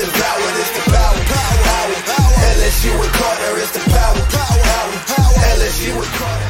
the power, it's the power, LSU with Carter, it's the power, LSU with Carter.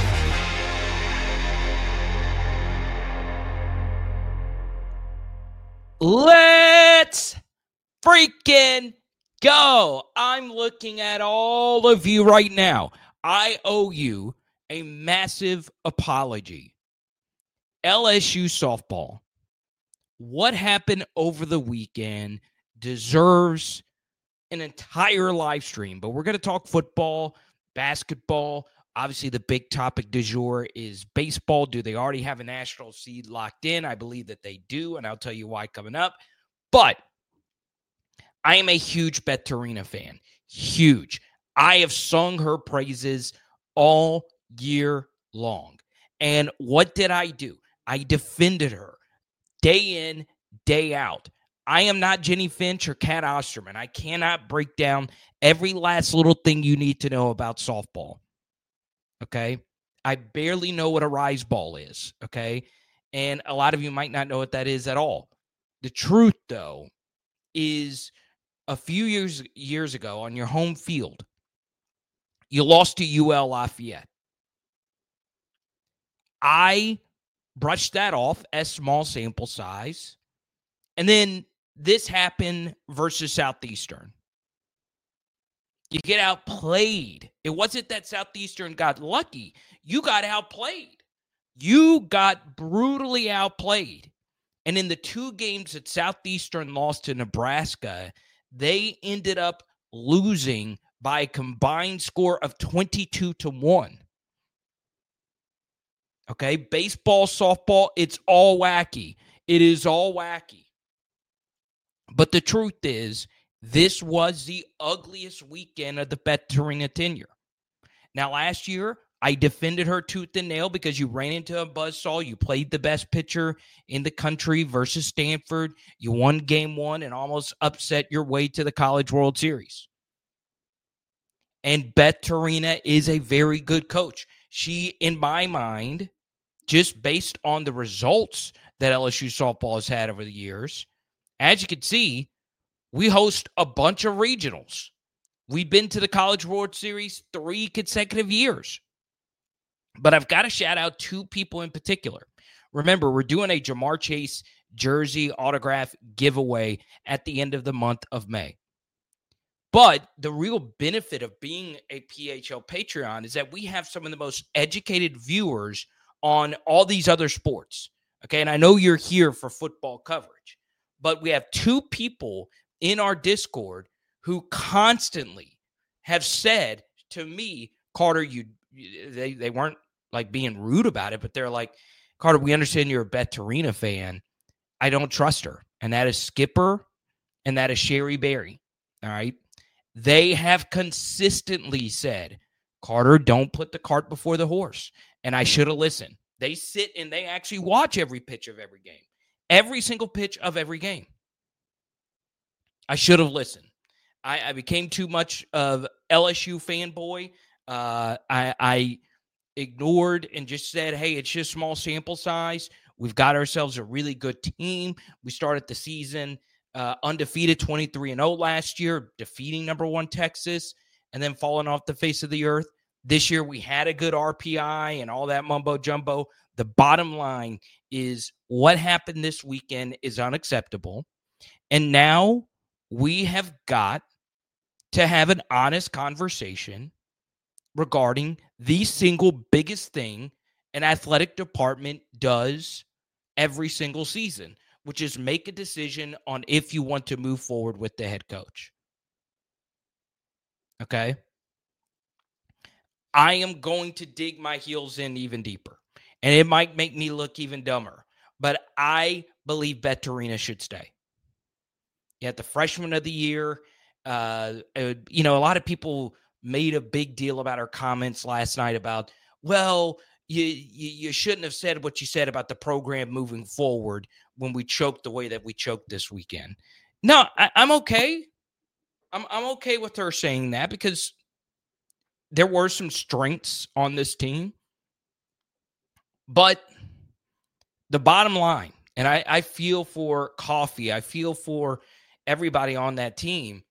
Let's freaking go. I'm looking at all of you right now. I owe you a massive apology. LSU softball. What happened over the weekend deserves an entire live stream, but we're going to talk football, basketball. Obviously, the big topic du jour is baseball. Do they already have a national seed locked in? I believe that they do, and I'll tell you why coming up. But I am a huge Beth Torina fan. Huge. I have sung her praises all year long. And what did I do? I defended her day in, day out. I am not Jenny Finch or Kat Osterman. I cannot break down every last little thing you need to know about softball. Okay? I barely know what a rise ball is. Okay? And a lot of you might not know what that is at all. The truth, though, is a few years ago on your home field, you lost to UL Lafayette. I brushed that off as small sample size. And then this happened versus Southeastern. You get outplayed. It wasn't that Southeastern got lucky. You got outplayed. You got brutally outplayed. And in the two games that Southeastern lost to Nebraska, they ended up losing by a combined score of 22-1. Okay, baseball, softball, it's all wacky. It is all wacky. But the truth is, this was the ugliest weekend of the Beth Torina tenure. Now, last year, I defended her tooth and nail because you ran into a buzzsaw. You played the best pitcher in the country versus Stanford. You won game one and almost upset your way to the College World Series. And Beth Torina is a very good coach. She, in my mind, just based on the results that LSU softball has had over the years, as you can see, we host a bunch of regionals. We've been to the College World Series 3 consecutive years. But I've got to shout out two people in particular. Remember, we're doing a Jamar Chase jersey autograph giveaway at the end of the month of May. But the real benefit of being a PHL Patreon is that we have some of the most educated viewers on all these other sports. Okay, and I know you're here for football coverage, but we have two people in our Discord who constantly have said to me, Carter, they weren't like being rude about it, but they're like, Carter, we understand you're a Beth Torina fan. I don't trust her. And that is Skipper and that is Sherry Berry. All right. They have consistently said, Carter, don't put the cart before the horse. And I should have listened. They sit and they actually watch every pitch of every game, every single pitch of every game. I should have listened. I became too much of LSU fanboy. I ignored and just said, hey, it's just small sample size. We've got ourselves a really good team. We started the season undefeated 23-0 last year, defeating number 1 Texas, and then falling off the face of the earth. This year we had a good RPI and all that mumbo jumbo. The bottom line is what happened this weekend is unacceptable. And now we have got to have an honest conversation regarding the single biggest thing an athletic department does every single season, which is make a decision on if you want to move forward with the head coach. Okay? I am going to dig my heels in even deeper, and it might make me look even dumber, but I believe Beth Torina should stay. At the freshman of the year, a lot of people made a big deal about our comments last night about, well, you shouldn't have said what you said about the program moving forward when we choked the way that we choked this weekend. No, I'm okay. I'm okay with her saying that because there were some strengths on this team. But the bottom line, and I feel for Coffee, I feel for everybody on that team,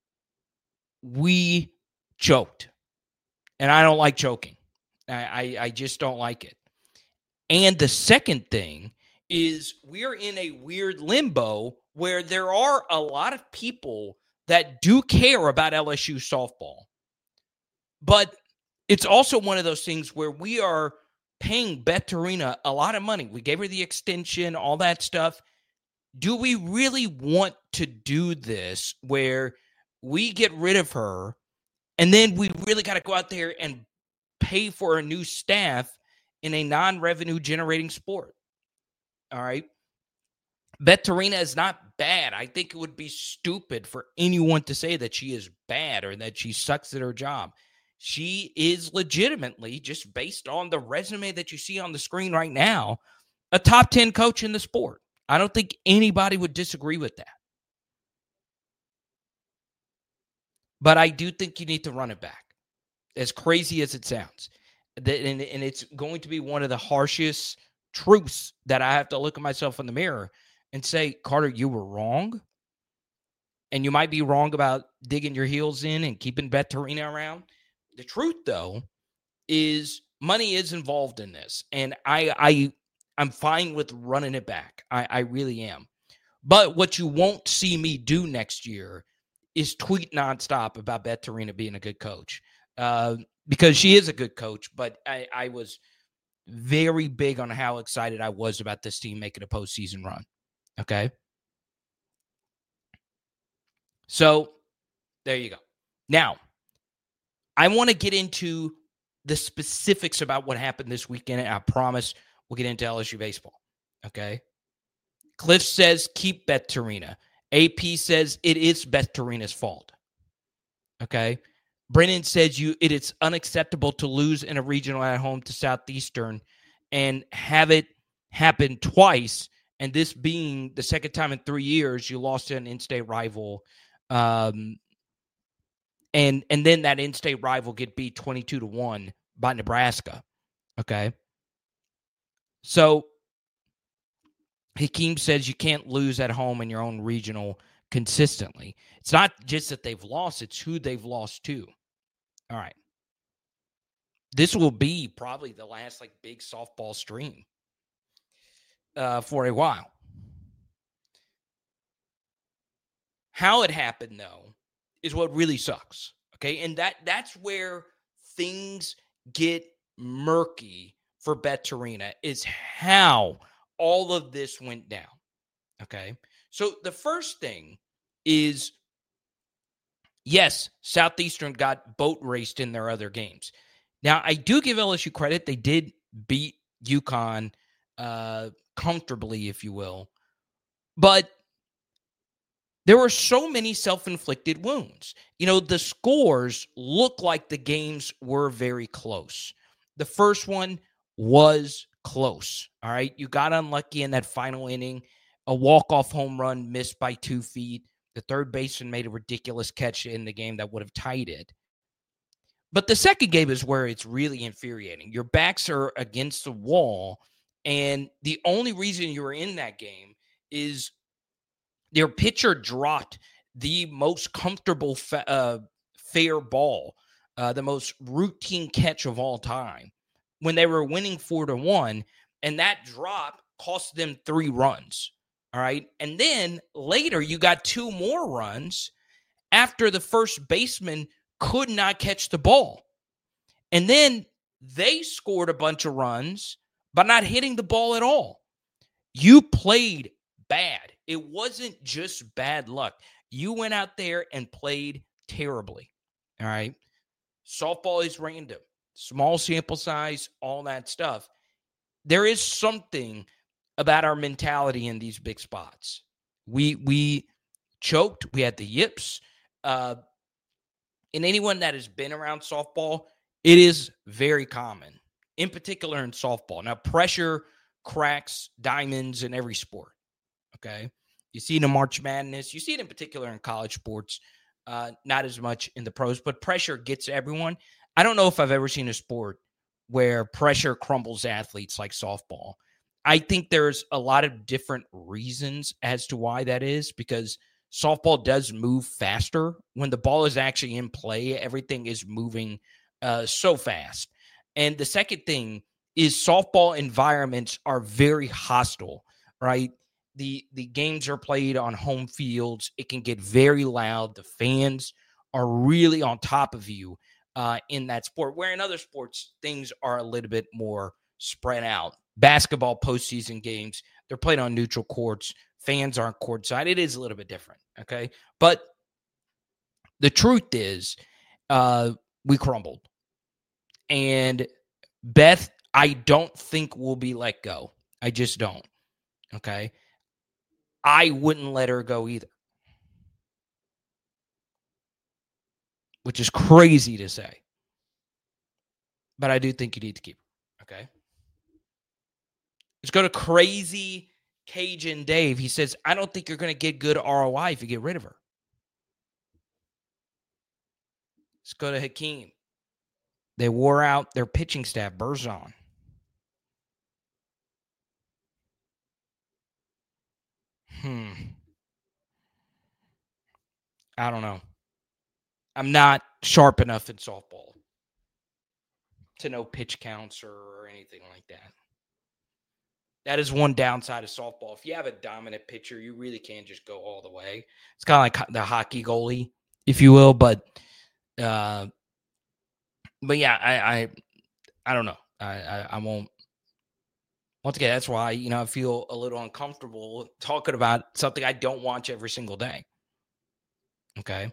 we choked. And I don't like choking. I just don't like it. And the second thing is we're in a weird limbo where there are a lot of people that do care about LSU softball. But it's also one of those things where we are paying Beth Torina a lot of money. We gave her the extension, all that stuff. Do we really want to do this where we get rid of her and then we really got to go out there and pay for a new staff in a non-revenue generating sport? All right. Beth Torina is not bad. I think it would be stupid for anyone to say that she is bad or that she sucks at her job. She is legitimately, just based on the resume that you see on the screen right now, a top 10 coach in the sport. I don't think anybody would disagree with that. But I do think you need to run it back, as crazy as it sounds. And it's going to be one of the harshest truths that I have to look at myself in the mirror and say, Carter, you were wrong. And you might be wrong about digging your heels in and keeping Beth Torina around. The truth, though, is money is involved in this. And I'm fine with running it back. I really am. But what you won't see me do next year is tweet nonstop about Beth Torina being a good coach. Because she is a good coach, but I was very big on how excited I was about this team making a postseason run. Okay? So, there you go. Now, I want to get into the specifics about what happened this weekend, and I promise we'll get into LSU baseball. Okay? Cliff says keep Beth Torina. AP says it is Beth Torina's fault. Okay? Brennan says it is unacceptable to lose in a regional at home to Southeastern and have it happen twice, and this being the second time in 3 years you lost to an in-state rival, and then that in-state rival get beat 22-1 by Nebraska. Okay? So Hakeem says you can't lose at home in your own regional consistently. It's not just that they've lost, it's who they've lost to. All right. This will be probably the last big softball stream for a while. How it happened, though, is what really sucks. Okay? And that's where things get murky for Beth Torina, is how all of this went down. Okay? So the first thing is, yes, Southeastern got boat raced in their other games. Now, I do give LSU credit. They did beat UConn comfortably, if you will. But there were so many self-inflicted wounds. The scores look like the games were very close. The first one was close, all right? You got unlucky in that final inning. A walk-off home run missed by 2 feet. The third baseman made a ridiculous catch in the game that would have tied it. But the second game is where it's really infuriating. Your backs are against the wall, and the only reason you were in that game is their pitcher dropped the most comfortable fair ball, the most routine catch of all time when they were winning 4-1, and that drop cost them 3 runs. All right. And then later you got 2 more runs after the first baseman could not catch the ball. And then they scored a bunch of runs by not hitting the ball at all. You played bad. It wasn't just bad luck. You went out there and played terribly. All right. Softball is random, small sample size, all that stuff. There is something about our mentality in these big spots. We choked. We had the yips. And anyone that has been around softball, it is very common, in particular in softball. Now, pressure cracks diamonds in every sport, okay? You see it in March Madness. You see it in particular in college sports, not as much in the pros, but pressure gets everyone. I don't know if I've ever seen a sport where pressure crumbles athletes like softball. I think there's a lot of different reasons as to why that is, because softball does move faster. When the ball is actually in play, everything is moving so fast. And the second thing is softball environments are very hostile, right? The games are played on home fields. It can get very loud. The fans are really on top of you in that sport, where in other sports, things are a little bit more spread out. Basketball postseason games, they're played on neutral courts. Fans aren't courtside. It is a little bit different, okay? But the truth is, we crumbled. And Beth, I don't think will be let go. I just don't, okay? I wouldn't let her go either, which is crazy to say. But I do think you need to keep her, okay? Let's go to Crazy Cajun Dave. He says, I don't think you're going to get good ROI if you get rid of her. Let's go to Hakeem. They wore out their pitching staff. Berzon. I don't know. I'm not sharp enough in softball to know pitch counts or anything like that. That is one downside of softball. If you have a dominant pitcher, you really can't just go all the way. It's kind of like the hockey goalie, if you will. But yeah, I don't know. I won't. Once again, that's why I feel a little uncomfortable talking about something I don't watch every single day. Okay,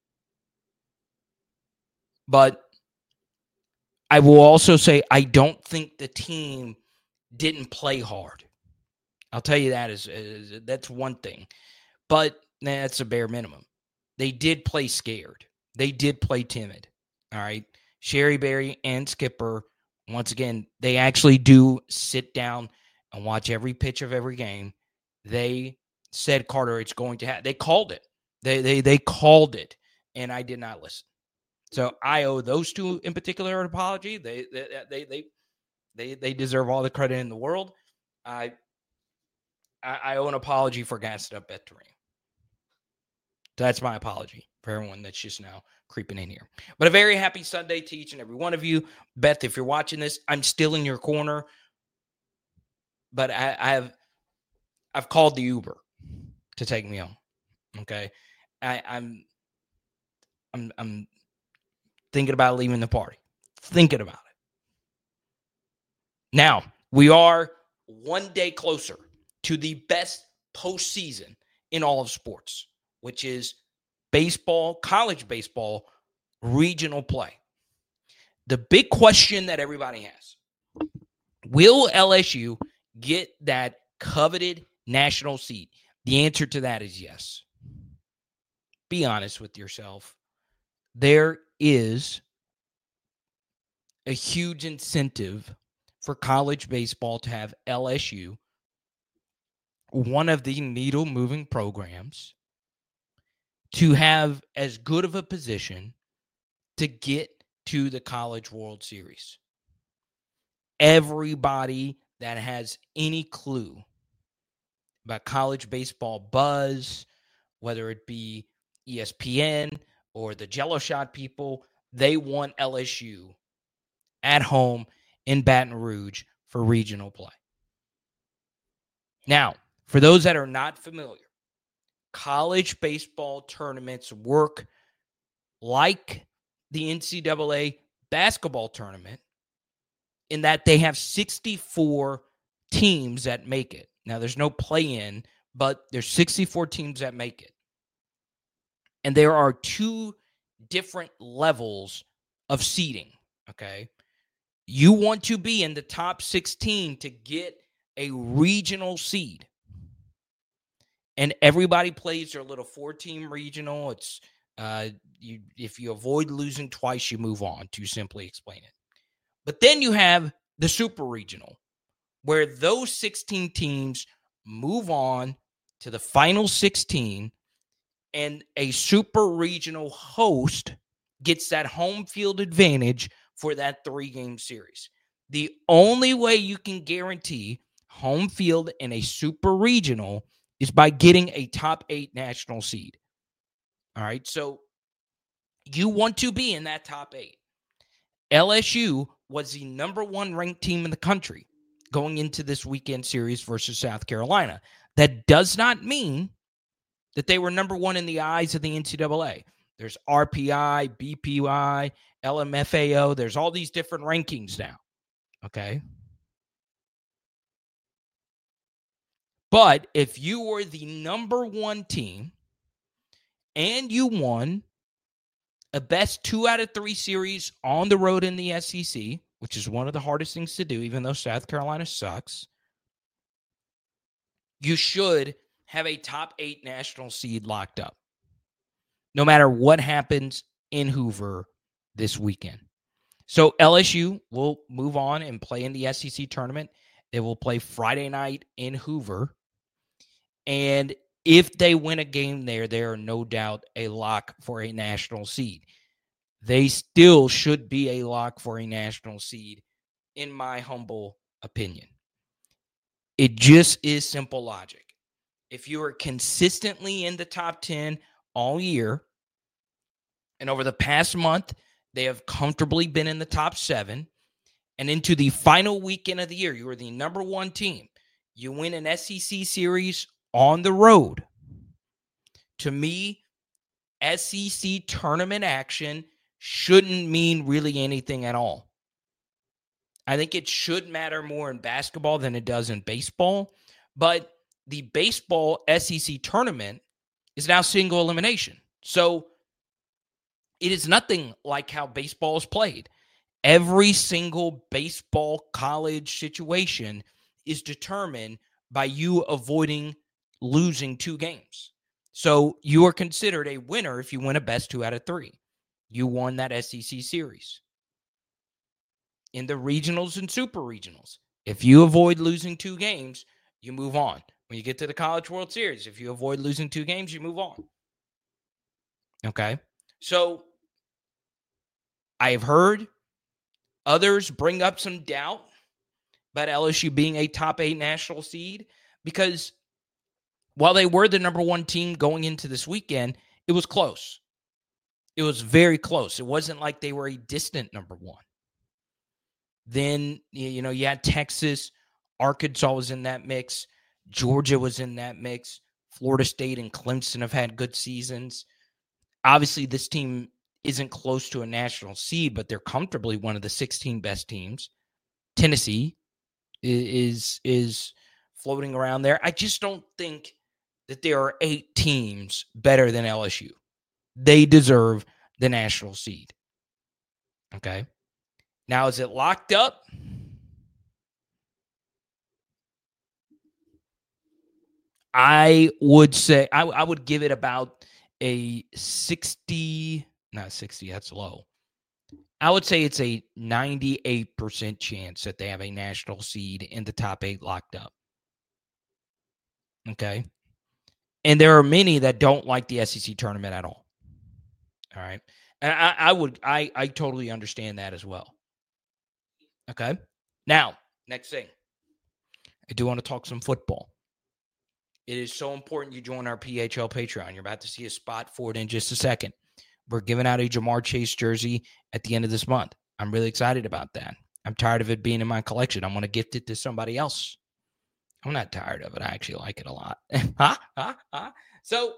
but I will also say I don't think the team didn't play hard. I'll tell you that is that's one thing. But that's a bare minimum. They did play scared. They did play timid. All right. Sherry Berry and Skipper, once again, they actually do sit down and watch every pitch of every game. They said, Carter, it's going to happen. They called it. They called it, and I did not listen. So I owe those two in particular an apology. They deserve all the credit in the world. I owe an apology for gassing up Beth Torino. That's my apology for everyone that's just now creeping in here. But a very happy Sunday to each and every one of you. Beth, if you're watching this, I'm still in your corner. But I've called the Uber to take me home. Okay. I'm thinking about leaving the party. Thinking about it. Now, we are one day closer to the best postseason in all of sports, which is baseball, college baseball, regional play. The big question that everybody has, will LSU get that coveted national seat? The answer to that is yes. Be honest with yourself. There is a huge incentive for college baseball to have LSU, one of the needle-moving programs, to have as good of a position to get to the College World Series. Everybody that has any clue about college baseball buzz, whether it be ESPN or the Jello Shot people, they want LSU at home in Baton Rouge for regional play. Now, for those that are not familiar, college baseball tournaments work like the NCAA basketball tournament in that they have 64 teams that make it. Now, there's no play-in, but there's 64 teams that make it. And there are two different levels of seeding, okay? You want to be in the top 16 to get a regional seed. And everybody plays their little 4-team regional. It's if you avoid losing twice, you move on, to simply explain it. But then you have the super regional, where those 16 teams move on to the final 16, and a super regional host gets that home field advantage for that 3-game series. The only way you can guarantee home field in a super regional is by getting a top 8 national seed. All right, so you want to be in that top 8. LSU was the number 1 ranked team in the country going into this weekend series versus South Carolina. That does not mean that they were number 1 in the eyes of the NCAA. There's RPI, BPI, LMFAO. There's all these different rankings now. Okay. But if you were the number 1 team and you won a best 2 out of 3 series on the road in the SEC, which is one of the hardest things to do, even though South Carolina sucks, you should have a top 8 national seed locked up, no matter what happens in Hoover this weekend. So LSU will move on and play in the SEC tournament. They will play Friday night in Hoover. And if they win a game there, they are no doubt a lock for a national seed. They still should be a lock for a national seed, in my humble opinion. It just is simple logic. If you are consistently in the top 10 all year, and over the past month, they have comfortably been in the top 7, and into the final weekend of the year, you are the number 1 team. You win an SEC series on the road. To me, SEC tournament action shouldn't mean really anything at all. I think it should matter more in basketball than it does in baseball, but the baseball SEC tournament is now single elimination. So it is nothing like how baseball is played. Every single baseball college situation is determined by you avoiding losing 2 games. So you are considered a winner if you win a best 2 out of 3. You won that SEC series. In the regionals and super regionals, if you avoid losing 2 games, you move on. When you get to the College World Series, if you avoid losing 2 games, you move on. Okay? So I have heard others bring up some doubt about LSU being a top 8 national seed because while they were the number 1 team going into this weekend, it was close. It was very close. It wasn't like they were a distant number 1. Then, you had Texas, Arkansas was in that mix, Georgia was in that mix, Florida State and Clemson have had good seasons. Obviously, this team isn't close to a national seed, but they're comfortably one of the 16 best teams. Tennessee is floating around there. I just don't think that there are 8 teams better than LSU. They deserve the national seed. Okay. Now, is it locked up? I would say I would give it about a 60, not 60, that's low. I would say it's a 98% chance that they have a national seed in the top 8 locked up. Okay. And there are many that don't like the SEC tournament at all. All right. And I totally understand that as well. Okay. Now, next thing. I do want to talk some football. It is so important you join our PHL Patreon. You're about to see a spot for it in just a second. We're giving out a Jamar Chase jersey at the end of this month. I'm really excited about that. I'm tired of it being in my collection. I want to gift it to somebody else. I'm not tired of it. I actually like it a lot. So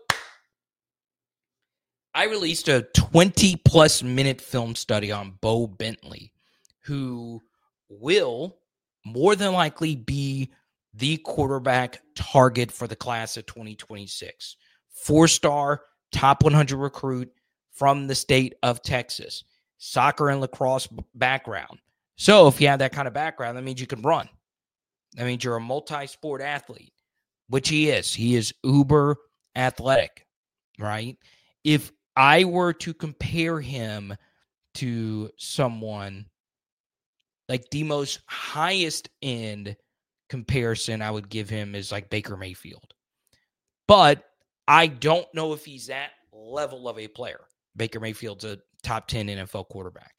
I released a 20-plus minute film study on Bo Bentley, who will more than likely be the quarterback target for the class of 2026. 4-star, top 100 recruit from the state of Texas. Soccer and lacrosse background. So if you have that kind of background, that means you can run. That means you're a multi-sport athlete, which he is. He is uber athletic, right? If I were to compare him to someone, like the most highest end comparison I would give him is like Baker Mayfield. But I don't know if he's that level of a player. Baker Mayfield's a top 10 NFL quarterback.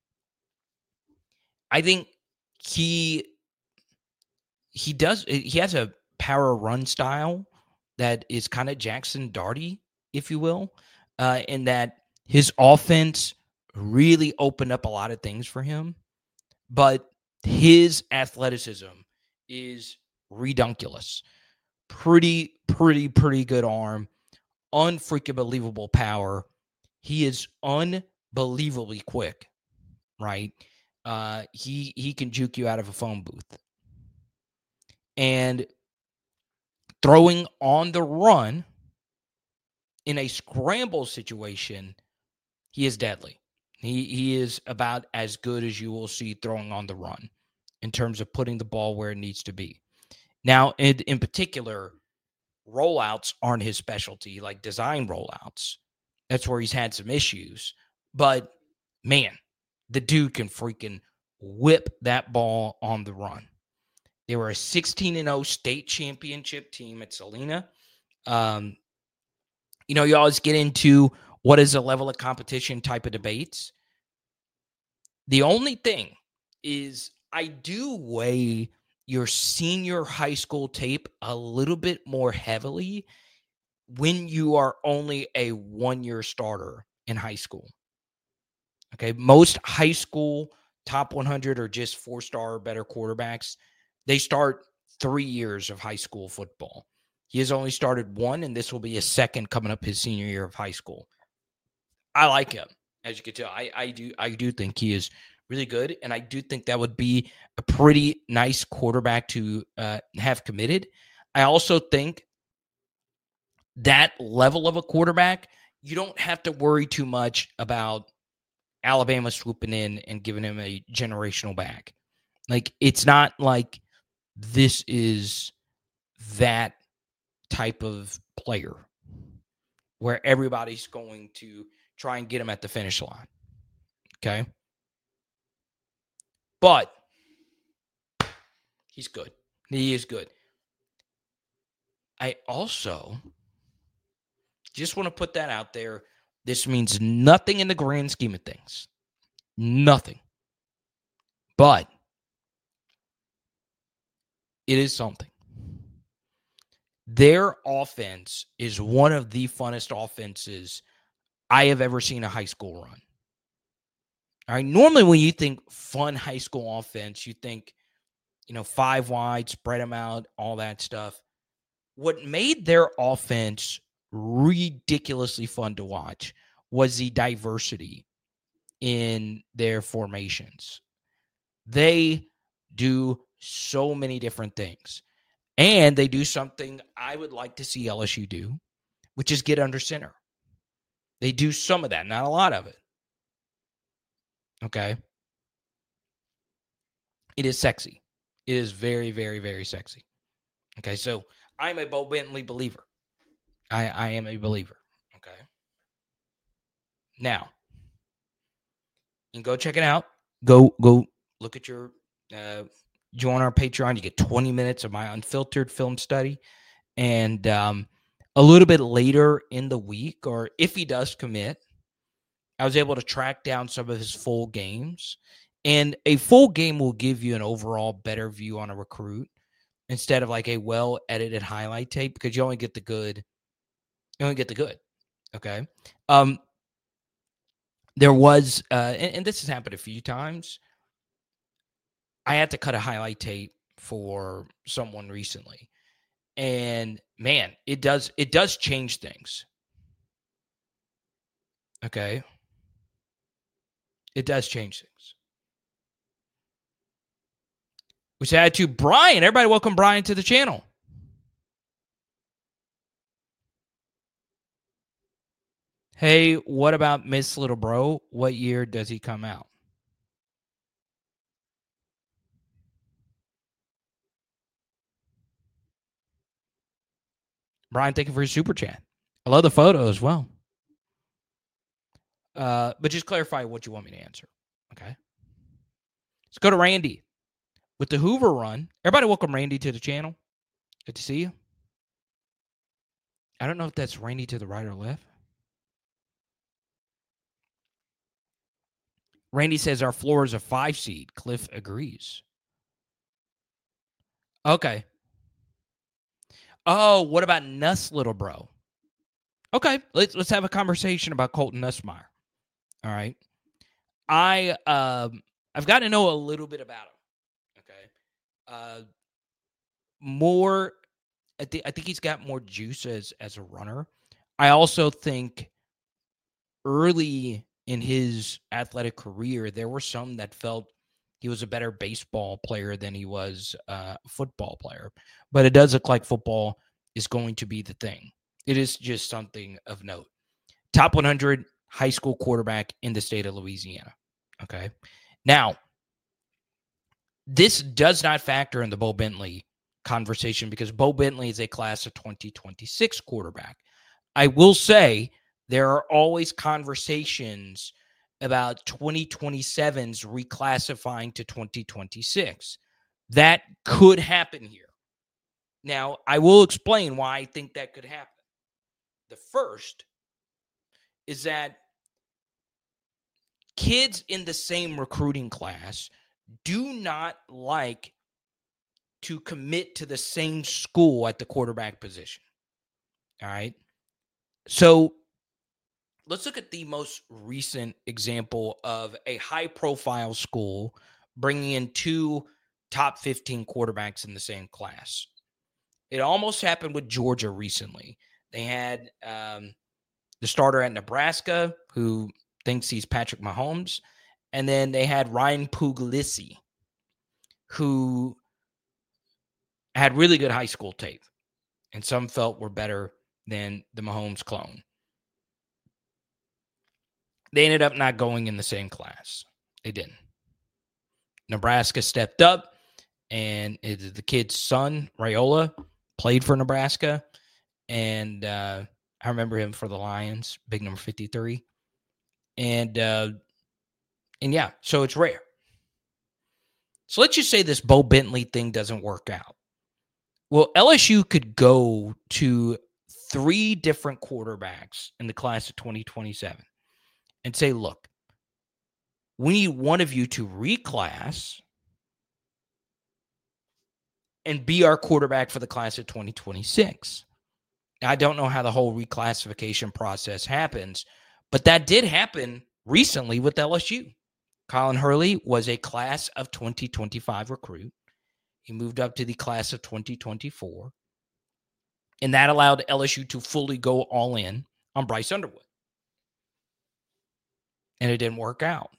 I think he has a power run style that is kind of Jackson Darty, if you will, in that his offense really opened up a lot of things for him, but his athleticism is redunculous. Pretty good arm, unfreaking believable power. He is unbelievably quick, right? He can juke you out of a phone booth. And throwing on the run in a scramble situation, he is deadly. He is about as good as you will see throwing on the run in terms of putting the ball where it needs to be. Now, in particular, rollouts aren't his specialty, like design rollouts. That's where he's had some issues. But, man, the dude can freaking whip that ball on the run. They were a 16-0 state championship team at Salina. You always get into what is a level of competition type of debates. The only thing is I do weigh your senior high school tape a little bit more heavily when you are only a one-year starter in high school. Okay, most high school top 100 or just four-star or better quarterbacks, they start 3 years of high school football. He has only started one, and this will be his second coming up his senior year of high school. I like him, as you can tell. I do think he is really good, and I do think that would be a pretty nice quarterback to have committed. I also think that level of a quarterback, you don't have to worry too much about Alabama swooping in and giving him a generational back. Like, it's not like this is that type of player where everybody's going to try and get him at the finish line. Okay? But he's good. He is good. I also just want to put that out there. This means nothing in the grand scheme of things. Nothing. But it is something. Their offense is one of the funnest offenses I have ever seen a high school run. All right. Normally, when you think fun high school offense, you think, 5 wide, spread them out, all that stuff. What made their offense ridiculously fun to watch was the diversity in their formations. They do so many different things. And they do something I would like to see LSU do, which is get under center. They do some of that, not a lot of it. Okay? It is sexy. It is very, very, very sexy. Okay, so I'm a Bo Bentley believer. I am a believer. Okay? Now, you can go check it out. Go look at your join our Patreon. You get 20 minutes of my unfiltered film study. And a little bit later in the week, or if he does commit, I was able to track down some of his full games. And a full game will give you an overall better view on a recruit instead of like a well-edited highlight tape, because you only get the good. You only get the good. Okay. There was, and this has happened a few times, I had to cut a highlight tape for someone recently. And man, it does change things. Okay. It does change things. We said to Brian. Everybody welcome Brian to the channel. Hey, what about Miss Little Bro? What year does he come out? Brian, thank you for your super chat. I love the photo as well. But just clarify what you want me to answer. Okay. Let's go to Randy with the Hoover run. Everybody welcome Randy to the channel. Good to see you. I don't know if that's Randy to the right or left. Randy says our floor is a 5 seed. Cliff agrees. Okay. Oh, what about Nuss, little bro? Okay, let's have a conversation about Colton Nussmeier. All right, I've got to know a little bit about him. Okay, more. I think he's got more juice as a runner. I also think early in his athletic career, there were some that felt he was a better baseball player than he was a football player. But it does look like football is going to be the thing. It is just something of note. Top 100 high school quarterback in the state of Louisiana. Okay. Now, this does not factor in the Bo Bentley conversation because Bo Bentley is a class of 2026 quarterback. I will say there are always conversations about 2027s reclassifying to 2026. That could happen here. Now, I will explain why I think that could happen. The first is that kids in the same recruiting class do not like to commit to the same school at the quarterback position. All right. So let's look at the most recent example of a high-profile school bringing in two top 15 quarterbacks in the same class. It almost happened with Georgia recently. They had the starter at Nebraska who thinks he's Patrick Mahomes, and then they had Ryan Puglisi who had really good high school tape, and some felt were better than the Mahomes clone. They ended up not going in the same class. They didn't. Nebraska stepped up, and the kid's son, Raiola, played for Nebraska. And I remember him for the Lions, big number 53. And yeah, so it's rare. So let's just say this Bo Bentley thing doesn't work out. Well, LSU could go to 3 different quarterbacks in the class of 2027 and say, look, we need one of you to reclass and be our quarterback for the class of 2026. Now, I don't know how the whole reclassification process happens, but that did happen recently with LSU. Colin Hurley was a class of 2025 recruit. He moved up to the class of 2024. And that allowed LSU to fully go all in on Bryce Underwood. And it didn't work out.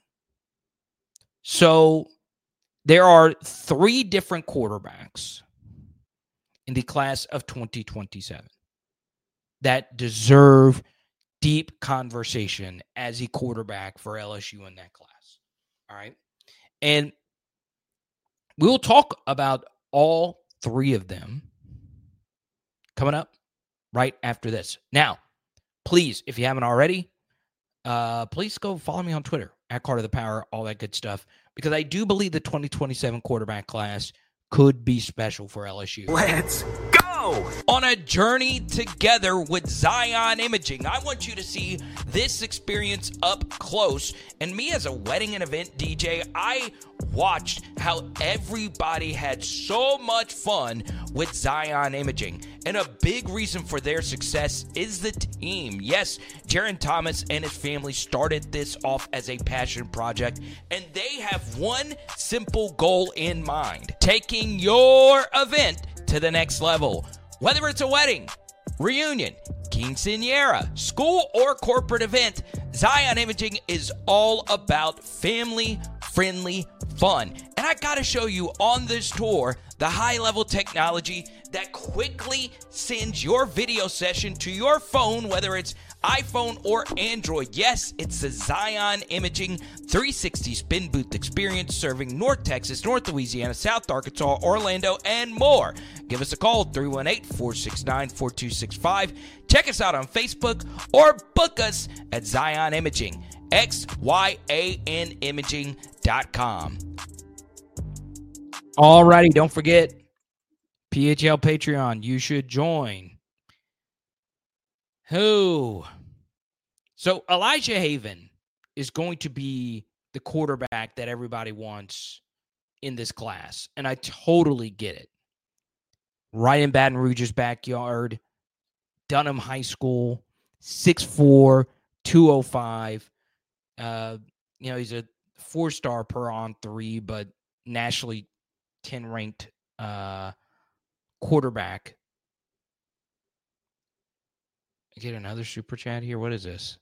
So there are 3 different quarterbacks in the class of 2027 that deserve deep conversation as a quarterback for LSU in that class. All right. And we will talk about all 3 of them coming up right after this. Now, please, if you haven't already, please go follow me on Twitter at Carter the Power, all that good stuff, because I do believe the 2027 quarterback class could be special for LSU. Let's go! On a journey together with Zion Imaging, I want you to see this experience up close. And me as a wedding and event DJ, I watched how everybody had so much fun with Zion Imaging. And a big reason for their success is the team. Yes, Jaron Thomas and his family started this off as a passion project, and they have one simple goal in mind: taking your event to the next level. Whether it's a wedding, reunion, quinceañera, school, or corporate event, Zion Imaging is all about family-friendly fun. And I gotta show you on this tour the high-level technology that quickly sends your video session to your phone, whether it's iPhone or Android. Yes, it's the Zion Imaging 360 spin booth experience, serving North Texas, North Louisiana, South Arkansas, Orlando, and more. Give us a call, 318-469-4265. Check us out on Facebook or book us at Zion Imaging, XYANimaging.com. Alrighty, don't forget, PHL Patreon, you should join. Who? So Elijah Haven is going to be the quarterback that everybody wants in this class, and I totally get it. right in Baton Rouge's backyard, Dunham High School, 6'4", 205. He's a 4-star per on 3, but nationally 10 ranked quarterback. I get another super chat here. What is this?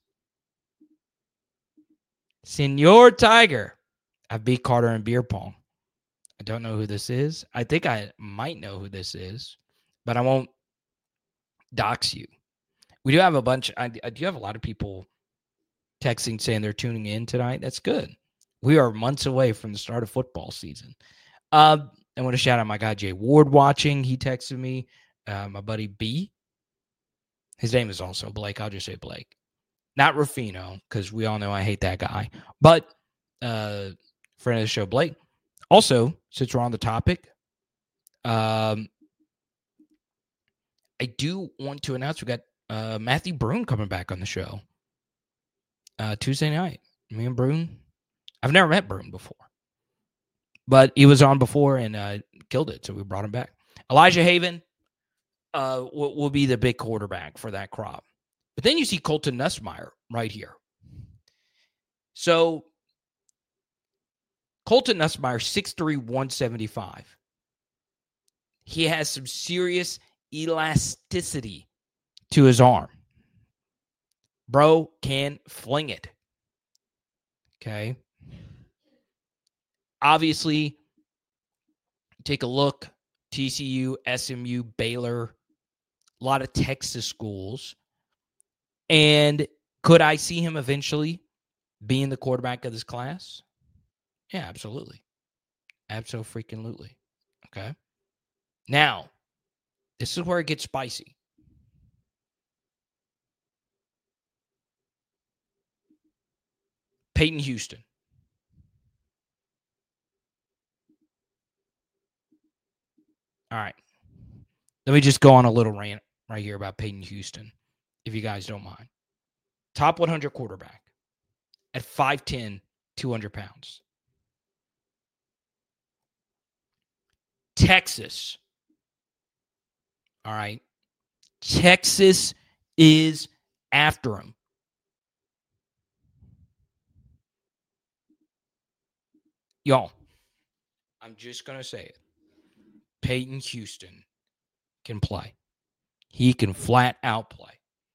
Senor Tiger. I beat Carter in beer pong. I don't know who this is. I think I might know who this is, but I won't dox you. We do have a bunch. I do have a lot of people texting saying they're tuning in tonight. That's good. We are months away from the start of football season. I want to shout out my guy Jay Ward watching. He texted me. My buddy B. His name is also Blake. I'll just say Blake. Not Rufino, because we all know I hate that guy. But friend of the show, Blake. Also, since we're on the topic, I do want to announce we got Matthew Brune coming back on the show Tuesday night. Me and Brune. I've never met Brune before. But he was on before and killed it, so we brought him back. Elijah Haven will be the big quarterback for that crop. But then you see Colton Nussmeier right here. So Colton Nussmeier, 6'3", 175. He has some serious elasticity to his arm. Bro can fling it. Okay. Obviously, take a look. TCU, SMU, Baylor, a lot of Texas schools. And could I see him eventually being the quarterback of this class? Yeah, absolutely. Absolutely. Okay. Now, this is where it gets spicy. Peyton Houston. All right. Let me just go on a little rant right here about Peyton Houston, if you guys don't mind. Top 100 quarterback at 5'10", 200 pounds. Texas. All right. Texas is after him. Y'all, I'm just going to say it. Peyton Houston can play. He can flat out play.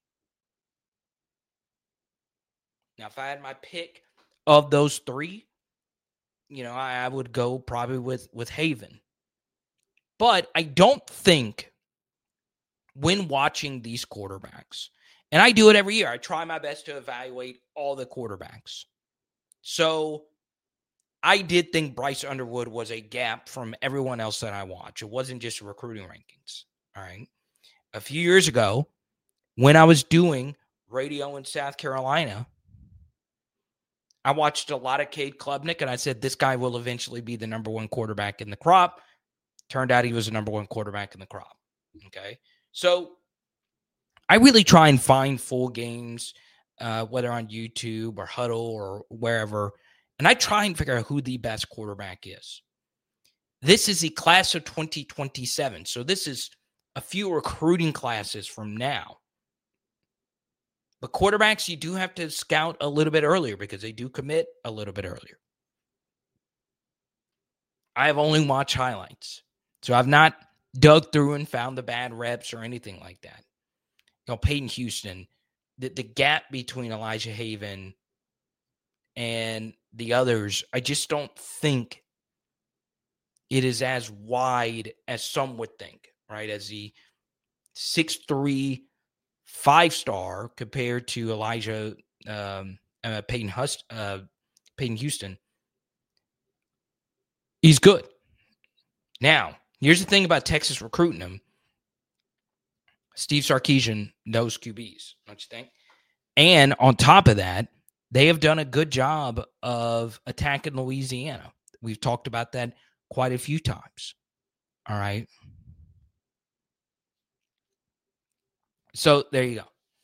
Now, if I had my pick of those three, I would go probably with Haven. But I don't think when watching these quarterbacks, and I do it every year, I try my best to evaluate all the quarterbacks. So I did think Bryce Underwood was a gap from everyone else that I watch. It wasn't just recruiting rankings. All right. A few years ago, when I was doing radio in South Carolina, I watched a lot of Cade Klubnik, and I said, this guy will eventually be the number one quarterback in the crop. Turned out he was the number one quarterback in the crop. Okay. So I really try and find full games, whether on YouTube or Huddle or wherever, and I try and figure out who the best quarterback is. This is the class of 2027. So this is a few recruiting classes from now. But quarterbacks, you do have to scout a little bit earlier because they do commit a little bit earlier. I have only watched highlights. So I've not dug through and found the bad reps or anything like that. Peyton Houston, the gap between Elijah Haven and the others, I just don't think it is as wide as some would think, right? As the 6'3", 5-star compared to Elijah Peyton Houston. He's good. Now, here's the thing about Texas recruiting him. Steve Sarkisian knows QBs, don't you think? And on top of that, they have done a good job of attacking Louisiana. We've talked about that quite a few times. All right. So there you go.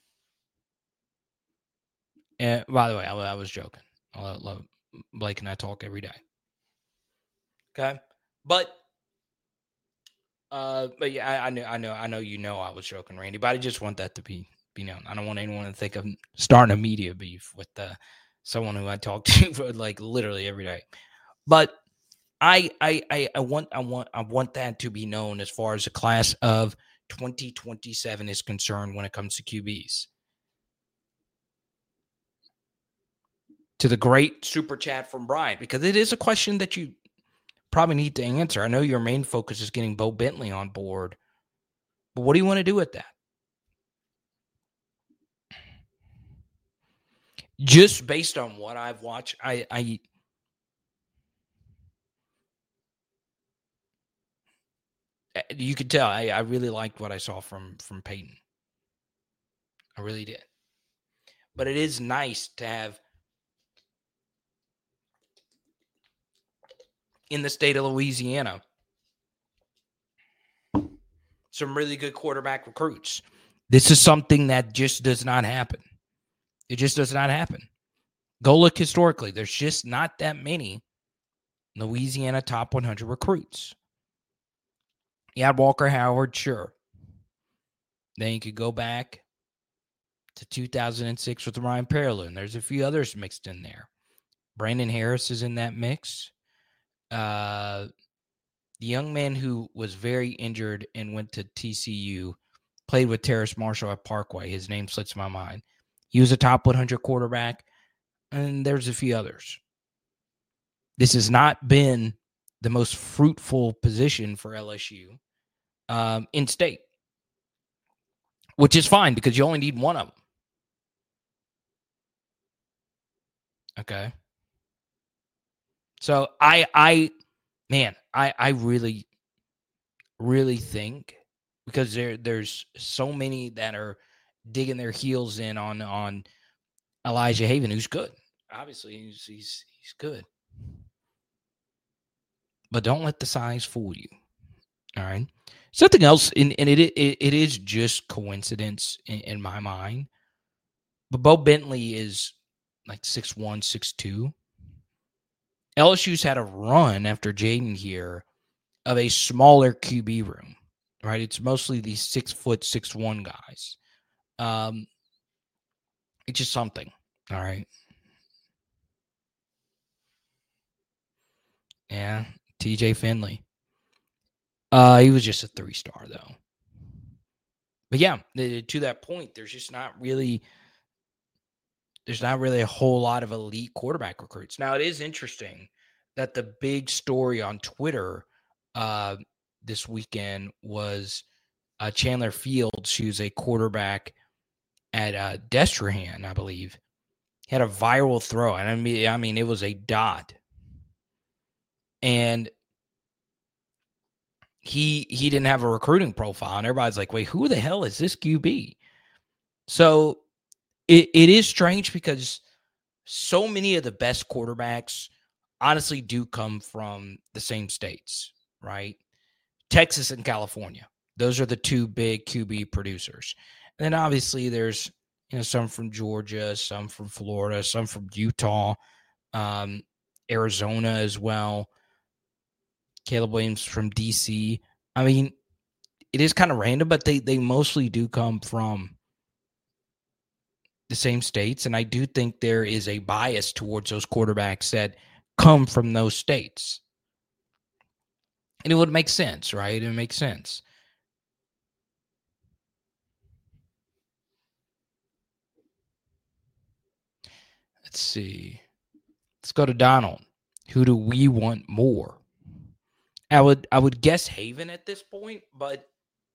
And by the way, I was joking. I love Blake and I talk every day. Okay. But But yeah, I know you know I was joking, Randy, but I just want that to be known. I don't want anyone to think I'm starting a media beef with someone who I talk to for like literally every day. But I want that to be known as far as the class of 2027 is concerned when it comes to QBs. To the great super chat from Brian, because it is a question that you probably need to answer. I know your main focus is getting Bo Bentley on board, but what do you want to do with that? Just based on what I've watched, you could tell I really liked what I saw from Peyton. I really did. But it is nice to have in the state of Louisiana some really good quarterback recruits. This is something that just does not happen. It just does not happen. Go look historically. There's just not that many Louisiana top 100 recruits. You had Walker Howard, sure. Then you could go back to 2006 with Ryan Perlin. There's a few others mixed in there. Brandon Harris is in that mix. The young man who was very injured and went to TCU, played with Terrace Marshall at Parkway. His name slips my mind. He was a top 100 quarterback, and there's a few others. This has not been the most fruitful position for LSU in state, which is fine because you only need one of them. Okay. So I really, really think because there's so many that are digging their heels in on Elijah Haven, who's good. Obviously, he's good. But don't let the size fool you. All right. Something else, and it is just coincidence in my mind. But Bo Bentley is like 6'1", 6'2". LSU's had a run after Jaden here of a smaller QB room, right? It's mostly these 6', 6'1" guys. It's just something, all right? Yeah, TJ Finley. He was just a 3-star, though. But yeah, to that point, there's not really a whole lot of elite quarterback recruits. Now, it is interesting that the big story on Twitter this weekend was Chandler Fields, who's a quarterback at Destrehan, I believe, had a viral throw. And I mean, it was a dot. And he didn't have a recruiting profile. And everybody's like, wait, who the hell is this QB? So it is strange because so many of the best quarterbacks honestly do come from the same states, right? Texas and California. Those are the two big QB producers. And then obviously there's some from Georgia, some from Florida, some from Utah, Arizona as well. Caleb Williams from DC. I mean, it is kind of random, but they mostly do come from the same states. And I do think there is a bias towards those quarterbacks that come from those states. And it would make sense, right? It makes sense. Let's see. Let's go to Donald. Who do we want more? I would guess Haven at this point, but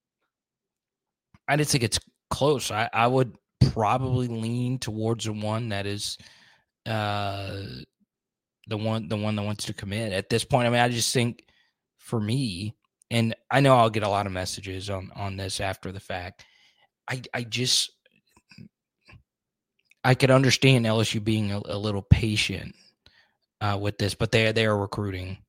I just think it's close. I would probably lean towards the one that is the one that wants to commit at this point. I mean, I just think for me, and I know I'll get a lot of messages on this after the fact. I could understand LSU being a little patient with this, but they are recruiting.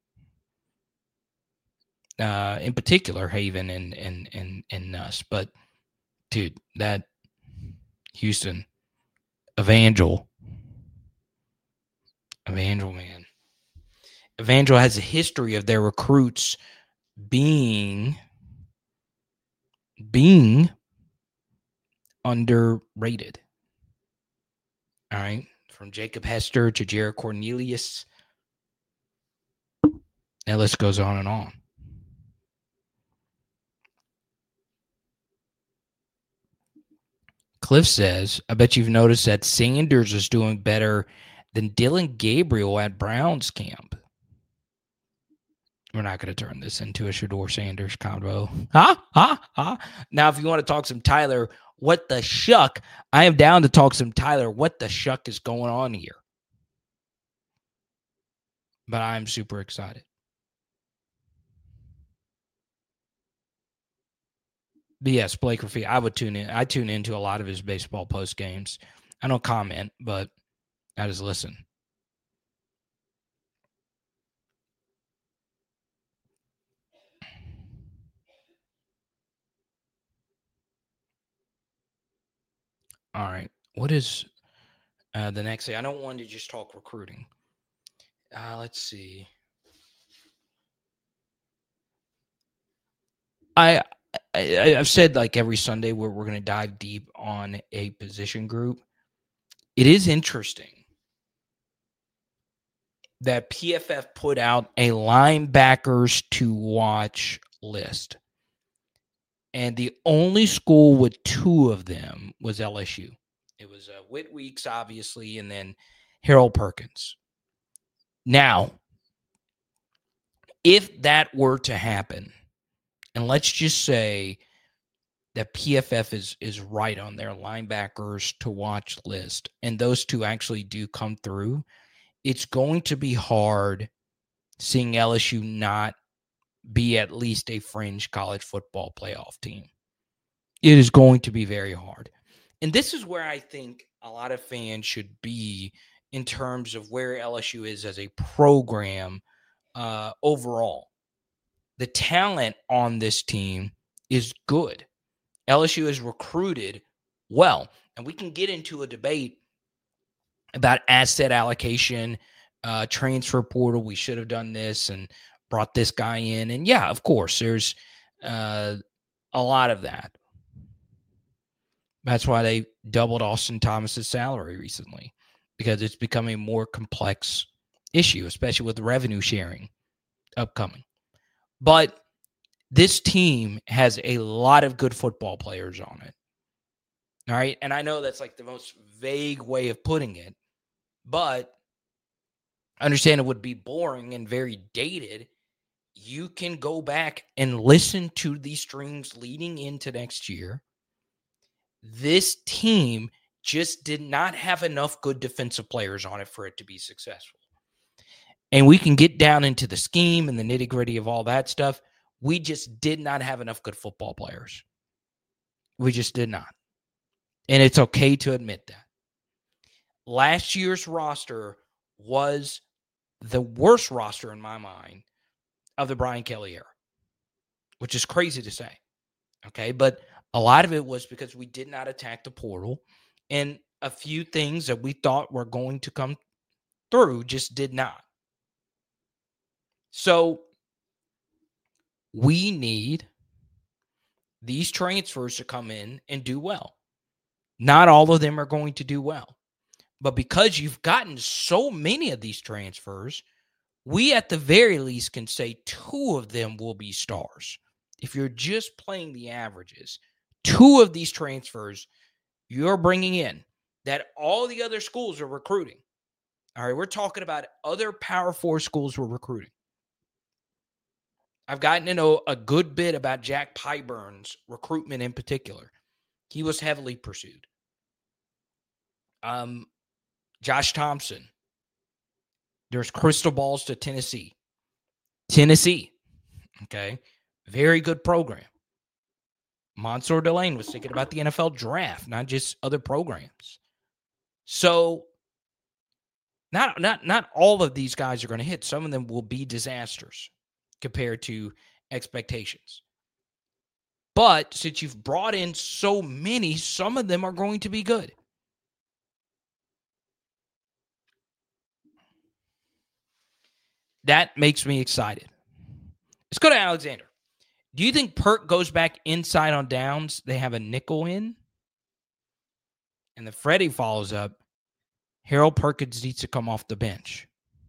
In particular, Haven and Nuss. But dude, that Houston Evangel man. Evangel has a history of their recruits being being underrated. All right. From Jacob Hester to Jared Cornelius. That list goes on and on. Cliff says, I bet you've noticed that Sanders is doing better than Dylan Gabriel at Browns camp. We're not going to turn this into a Shedeur Sanders combo. Now, if you want to talk some Tyler, what the shuck? I am down to talk some Tyler. What the shuck is going on here? But I'm super excited. But yes, Blake Rafiki, I would tune in. I tune into a lot of his baseball post games. I don't comment, but I just listen. All right. What is the next thing? I don't want to just talk recruiting. Let's see. I've said like every Sunday we're going to dive deep on a position group. It is interesting that PFF put out a linebackers to watch list. And the only school with two of them was LSU. It was Whit Weeks, obviously, and then Harold Perkins. Now, if that were to happen, and let's just say that PFF is right on their linebackers to watch list, and those two actually do come through, it's going to be hard seeing LSU not be at least a fringe college football playoff team. It is going to be very hard. And this is where I think a lot of fans should be in terms of where LSU is as a program overall. The talent on this team is good. LSU is recruited well. And we can get into a debate about asset allocation, transfer portal. We should have done this and brought this guy in. And yeah, of course, there's a lot of that. That's why they doubled Austin Thomas's salary recently, because it's becoming a more complex issue, especially with revenue sharing upcoming. But this team has a lot of good football players on it. All right. And I know that's like the most vague way of putting it, but I understand it would be boring and very dated. You can go back and listen to these streams leading into next year. This team just did not have enough good defensive players on it for it to be successful. And we can get down into the scheme and the nitty-gritty of all that stuff. We just did not have enough good football players. We just did not. And it's okay to admit that. Last year's roster was the worst roster in my mind of the Brian Kelly era, which is crazy to say. Okay, but a lot of it was because we did not attack the portal, and a few things that we thought were going to come through just did not. So we need these transfers to come in and do well. Not all of them are going to do well. But because you've gotten so many of these transfers, we at the very least can say two of them will be stars. If you're just playing the averages, two of these transfers you're bringing in that all the other schools are recruiting. All right, we're talking about other Power 4 schools we're recruiting. I've gotten to know a good bit about Jack Pyburn's recruitment in particular. He was heavily pursued. Josh Thompson. There's crystal balls to Tennessee. Okay. Very good program. Mansour Delane was thinking about the NFL draft, not just other programs. So not all of these guys are going to hit. Some of them will be disasters compared to expectations. But since you've brought in so many, some of them are going to be good. That makes me excited. Let's go to Alexander. Do you think Perk goes back inside on downs? They have a nickel in? And the Freddie follows up. Harold Perkins needs to come off the bench.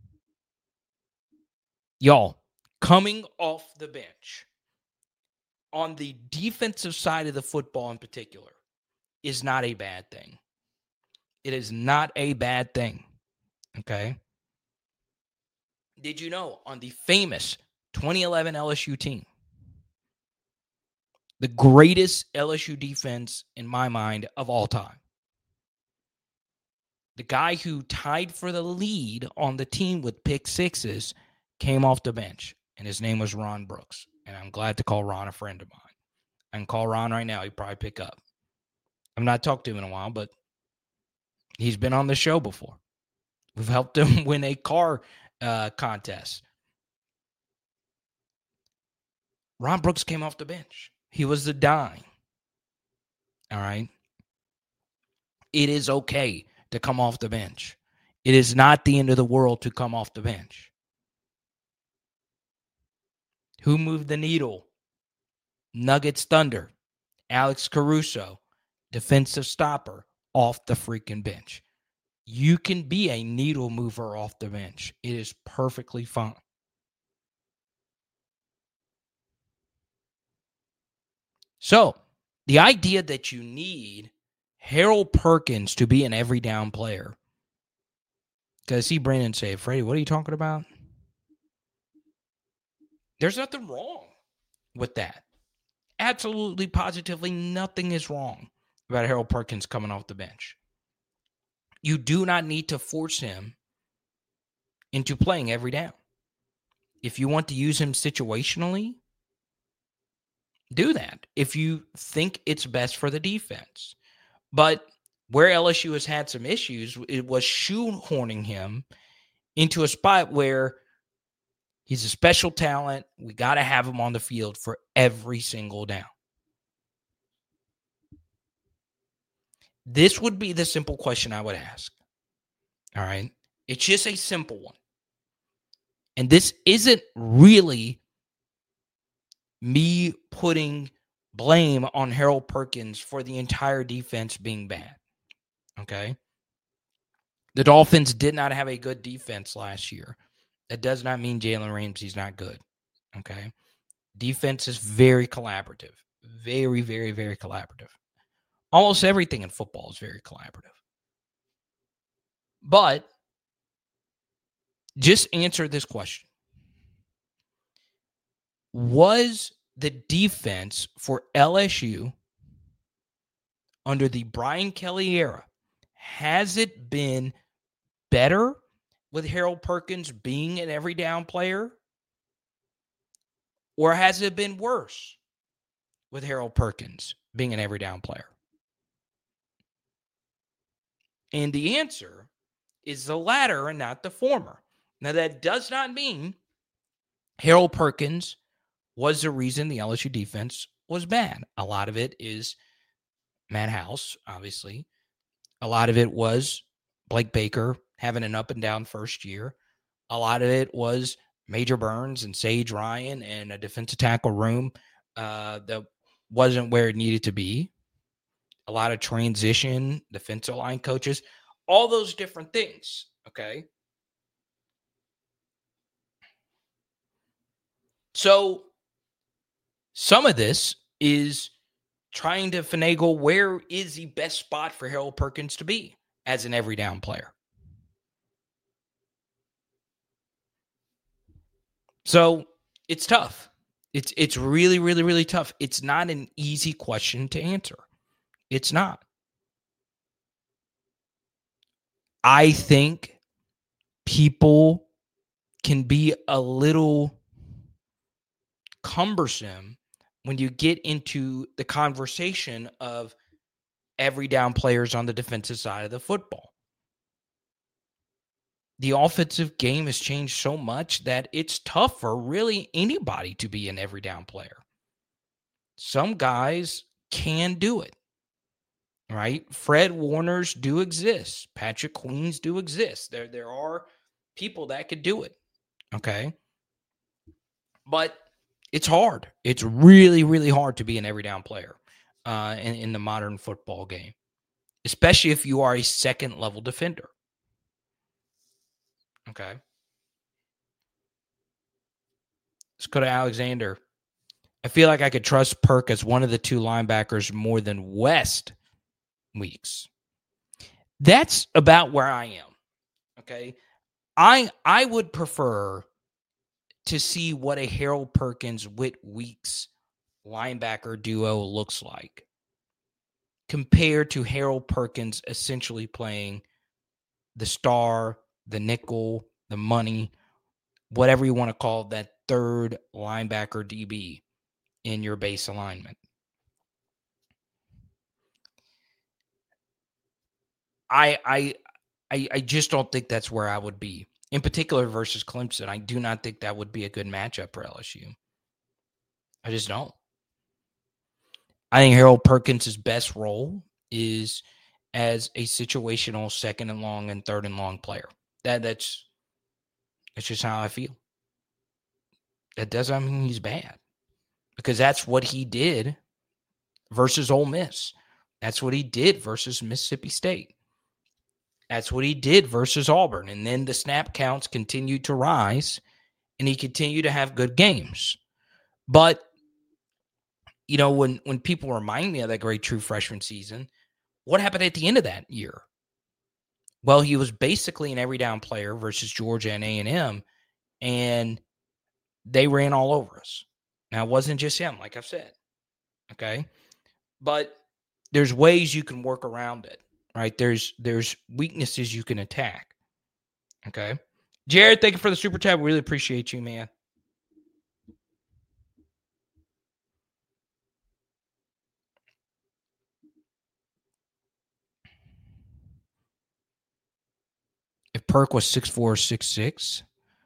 Y'all, coming off the bench on the defensive side of the football in particular is not a bad thing. It is not a bad thing. Okay? Did you know on the famous 2011 LSU team, the greatest LSU defense in my mind of all time, the guy who tied for the lead on the team with pick sixes came off the bench, and his name was Ron Brooks. And I'm glad to call Ron a friend of mine. I can call Ron right now. He'd probably pick up. I've not talked to him in a while, but he's been on the show before. We've helped him win a car contest. Ron Brooks came off the bench. He was the dime. All right? It is okay to come off the bench. It is not the end of the world to come off the bench. Who moved the needle? Nuggets Thunder. Alex Caruso, defensive stopper, off the freaking bench. You can be a needle mover off the bench. It is perfectly fine. So, the idea that you need Harold Perkins to be an every down player. Because I see Brandon say, Freddie, what are you talking about? There's nothing wrong with that. Absolutely, positively, nothing is wrong about Harold Perkins coming off the bench. You do not need to force him into playing every down. If you want to use him situationally, do that. If you think it's best for the defense. But where LSU has had some issues, it was shoehorning him into a spot where he's a special talent. We got to have him on the field for every single down. This would be the simple question I would ask. All right? It's just a simple one. And this isn't really me putting blame on Harold Perkins for the entire defense being bad. Okay? The Dolphins did not have a good defense last year. That does not mean Jalen Ramsey's not good. Okay? Defense is very collaborative. Very, very, very collaborative. Almost everything in football is very collaborative. But just answer this question. Was the defense for LSU under the Brian Kelly era, has it been better with Harold Perkins being an every down player? Or has it been worse with Harold Perkins being an every down player? And the answer is the latter and not the former. Now, that does not mean Harold Perkins was the reason the LSU defense was bad. A lot of it is Matt House, obviously. A lot of it was Blake Baker having an up and down first year. A lot of it was Major Burns and Sage Ryan and a defensive tackle room that wasn't where it needed to be. A lot of transition, defensive line coaches, all those different things, okay? So some of this is trying to finagle where is the best spot for Harold Perkins to be as an every down player. So it's tough. It's really, really, really tough. It's not an easy question to answer. It's not. I think people can be a little cumbersome when you get into the conversation of every down players on the defensive side of the football. The offensive game has changed so much that it's tough for really anybody to be an every down player. Some guys can do it, right? Fred Warners do exist. Patrick Queens do exist. There are people that could do it, okay? But It's hard. It's really, really hard to be an every down player in the modern football game, especially if you are a second level defender. Okay. Let's go to Alexander. I feel like I could trust Perk as one of the two linebackers more than West Weeks. That's about where I am. Okay. I would prefer to see what a Harold Perkins Whit Weeks linebacker duo looks like compared to Harold Perkins essentially playing the star, the nickel, the money, whatever you want to call that third linebacker DB in your base alignment. I just don't think that's where I would be. In particular versus Clemson, I do not think that would be a good matchup for LSU. I just don't. I think Harold Perkins' best role is as a situational second and long and third and long player. That's just how I feel. That doesn't mean he's bad, because that's what he did versus Ole Miss. That's what he did versus Mississippi State. That's what he did versus Auburn. And then the snap counts continued to rise, and he continued to have good games. But, you know, when people remind me of that great true freshman season, what happened at the end of that year? Well, he was basically an every down player versus Georgia and A&M, and they ran all over us. Now, it wasn't just him, like I've said, okay? But there's ways you can work around it, right? There's weaknesses you can attack, okay? Jared, thank you for the super chat. We really appreciate you, man. If Perk was 6'4", 6'6",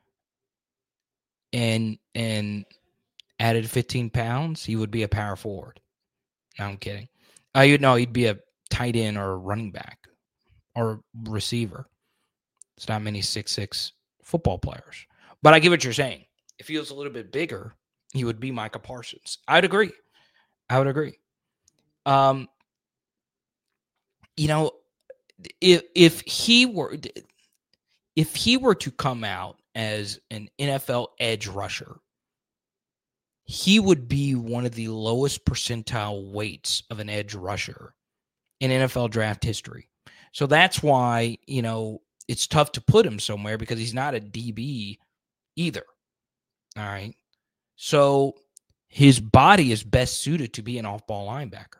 and added 15 pounds, he would be a power forward. No, I'm kidding. He'd be a tight end or a running back or receiver. It's not many 6'6" football players. But I get what you're saying. If he was a little bit bigger, he would be Micah Parsons. I would agree. You know, if he were to come out as an NFL edge rusher, he would be one of the lowest percentile weights of an edge rusher in NFL draft history. So that's why, you know, it's tough to put him somewhere, because he's not a DB either. All right. So his body is best suited to be an off-ball linebacker.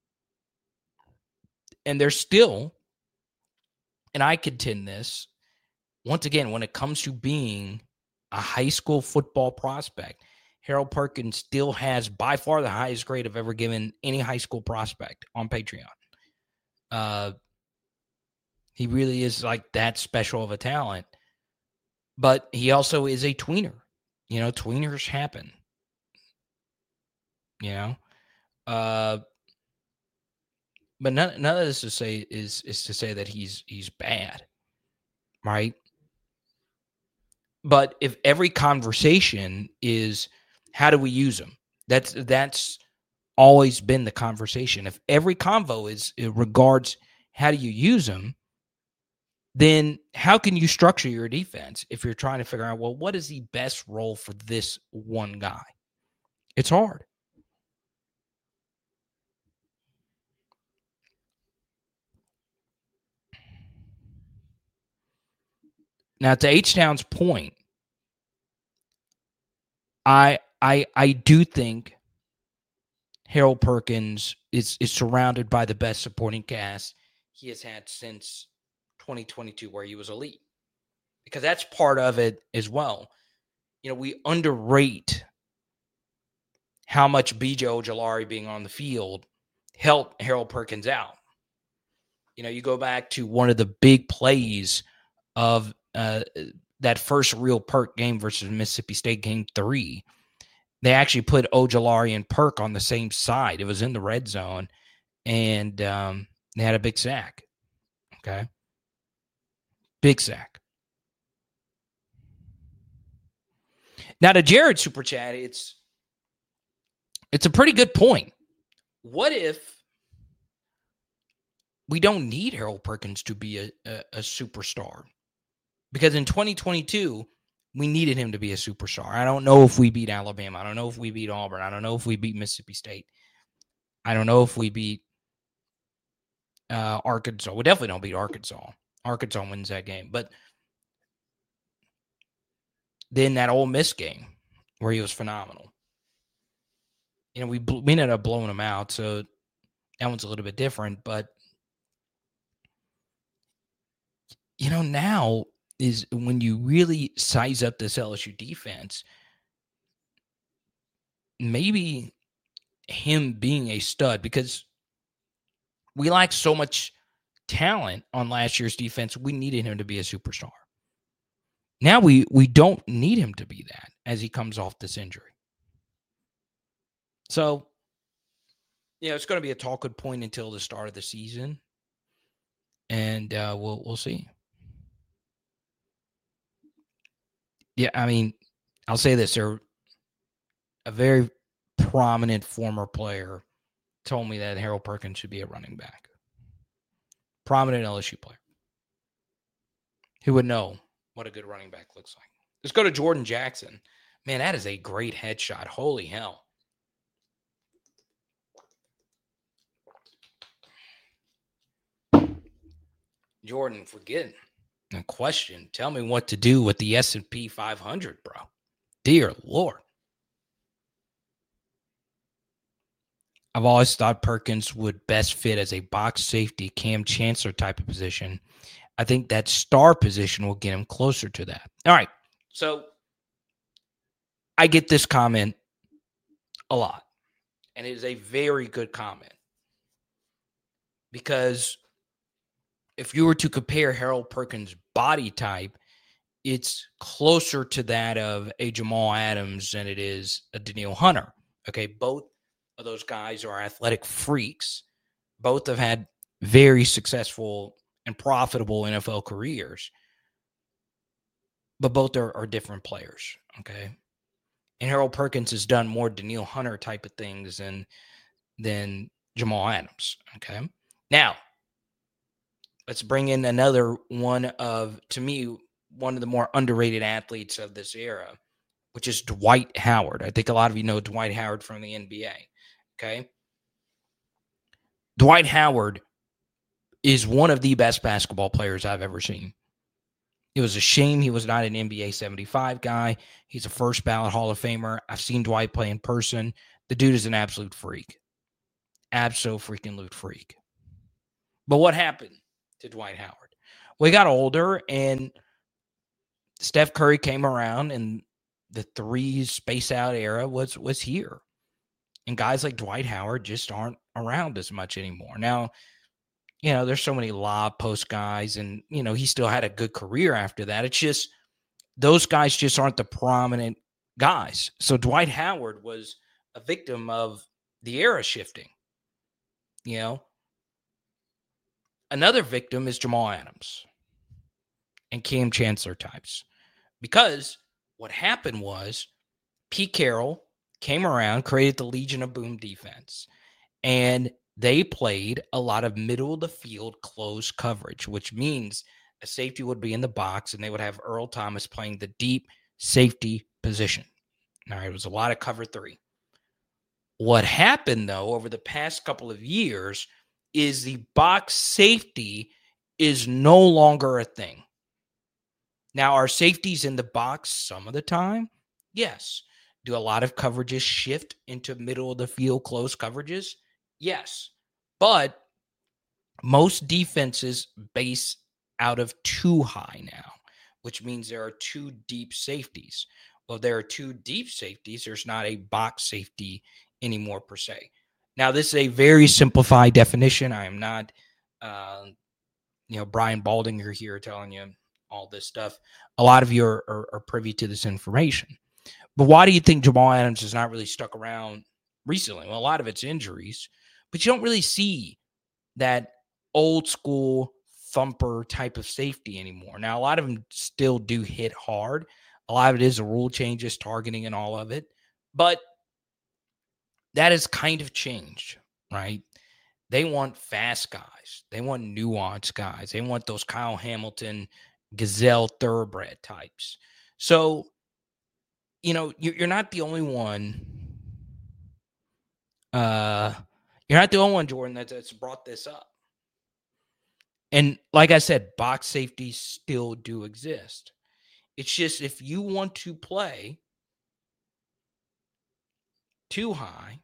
And there's still, and I contend this, once again, when it comes to being a high school football prospect, Harold Perkins still has by far the highest grade I've ever given any high school prospect on Patreon. He really is like that special of a talent. But he also is a tweener. You know, tweeners happen. You know? But none of this is to say that he's bad. Right? But if every conversation is, how do we use him? That's always been the conversation. If every convo it regards how do you use him, then how can you structure your defense if you're trying to figure out, well, what is the best role for this one guy? It's hard. Now, to H-Town's point, I do think Harold Perkins is surrounded by the best supporting cast he has had since 2022, where he was elite, because that's part of it as well. You know, we underrate how much B.J. Ojulari being on the field helped Harold Perkins out. You know, you go back to one of the big plays of that first real Perk game versus Mississippi State, game 3. They actually put Ojulari and Perk on the same side. It was in the red zone, and they had a big sack. Okay? Big sack. Now, to Jared Super Chat, it's it's a pretty good point. What if we don't need Harold Perkins to be a superstar? Because in 2022, we needed him to be a superstar. I don't know if we beat Alabama. I don't know if we beat Auburn. I don't know if we beat Mississippi State. I don't know if we beat Arkansas. We definitely don't beat Arkansas. Arkansas wins that game. But then that Ole Miss game where he was phenomenal. We ended up blowing him out, so that one's a little bit different. But, now is when you really size up this LSU defense, maybe him being a stud, because we lacked so much talent on last year's defense. We needed him to be a superstar. Now we don't need him to be that as he comes off this injury. So, it's going to be a talking point until the start of the season, and we'll see. Yeah, I mean, I'll say this: a very prominent former player told me that Harold Perkins should be a running back. Prominent LSU player who would know what a good running back looks like. Let's go to Jordan Jackson. Man, that is a great headshot. Holy hell. Jordan, forget the question. Tell me what to do with the S&P 500, bro. Dear Lord. I've always thought Perkins would best fit as a box safety, Cam Chancellor type of position. I think that star position will get him closer to that. All right. So I get this comment a lot, and it is a very good comment, because if you were to compare Harold Perkins' body type, it's closer to that of a Jamal Adams than it is a Danielle Hunter. Okay, both of those guys are athletic freaks. Both have had very successful and profitable NFL careers, but both are different players, okay? And Harold Perkins has done more Danielle Hunter type of things than Jamal Adams, okay? Now, let's bring in another one of, to me, one of the more underrated athletes of this era, which is Dwight Howard. I think a lot of you know Dwight Howard from the NBA, okay? Dwight Howard is one of the best basketball players I've ever seen. It was a shame he was not an NBA 75 guy. He's a first ballot Hall of Famer. I've seen Dwight play in person. The dude is an absolute freak. Absolute freak. But what happened to Dwight Howard? Well, he got older, and Steph Curry came around, and the three space out era was here. And guys like Dwight Howard just aren't around as much anymore. Now, there's so many lob post guys, and, he still had a good career after that. It's just those guys just aren't the prominent guys. So Dwight Howard was a victim of the era shifting. Another victim is Jamal Adams and Cam Chancellor types. Because what happened was Pete Carroll came around, created the Legion of Boom defense, and they played a lot of middle of the field close coverage, which means a safety would be in the box and they would have Earl Thomas playing the deep safety position. All right, it was a lot of cover three. What happened, though, over the past couple of years is the box safety is no longer a thing. Now, are safeties in the box some of the time? Yes. Do a lot of coverages shift into middle of the field close coverages? Yes. But most defenses base out of too high now, which means there are two deep safeties. Well, there are two deep safeties. There's not a box safety anymore per se. Now, this is a very simplified definition. I am not, Brian Baldinger here telling you all this stuff. A lot of you are privy to this information. But why do you think Jamal Adams has not really stuck around recently? Well, a lot of it's injuries, but you don't really see that old school thumper type of safety anymore. Now, a lot of them still do hit hard. A lot of it is the rule changes, targeting, and all of it. But that has kind of changed, right? They want fast guys. They want nuanced guys. They want those Kyle Hamilton, Gazelle thoroughbred types. So, you're not the only one. You're not the only one, Jordan, that's brought this up. And like I said, box safeties still do exist. It's just if you want to play too high,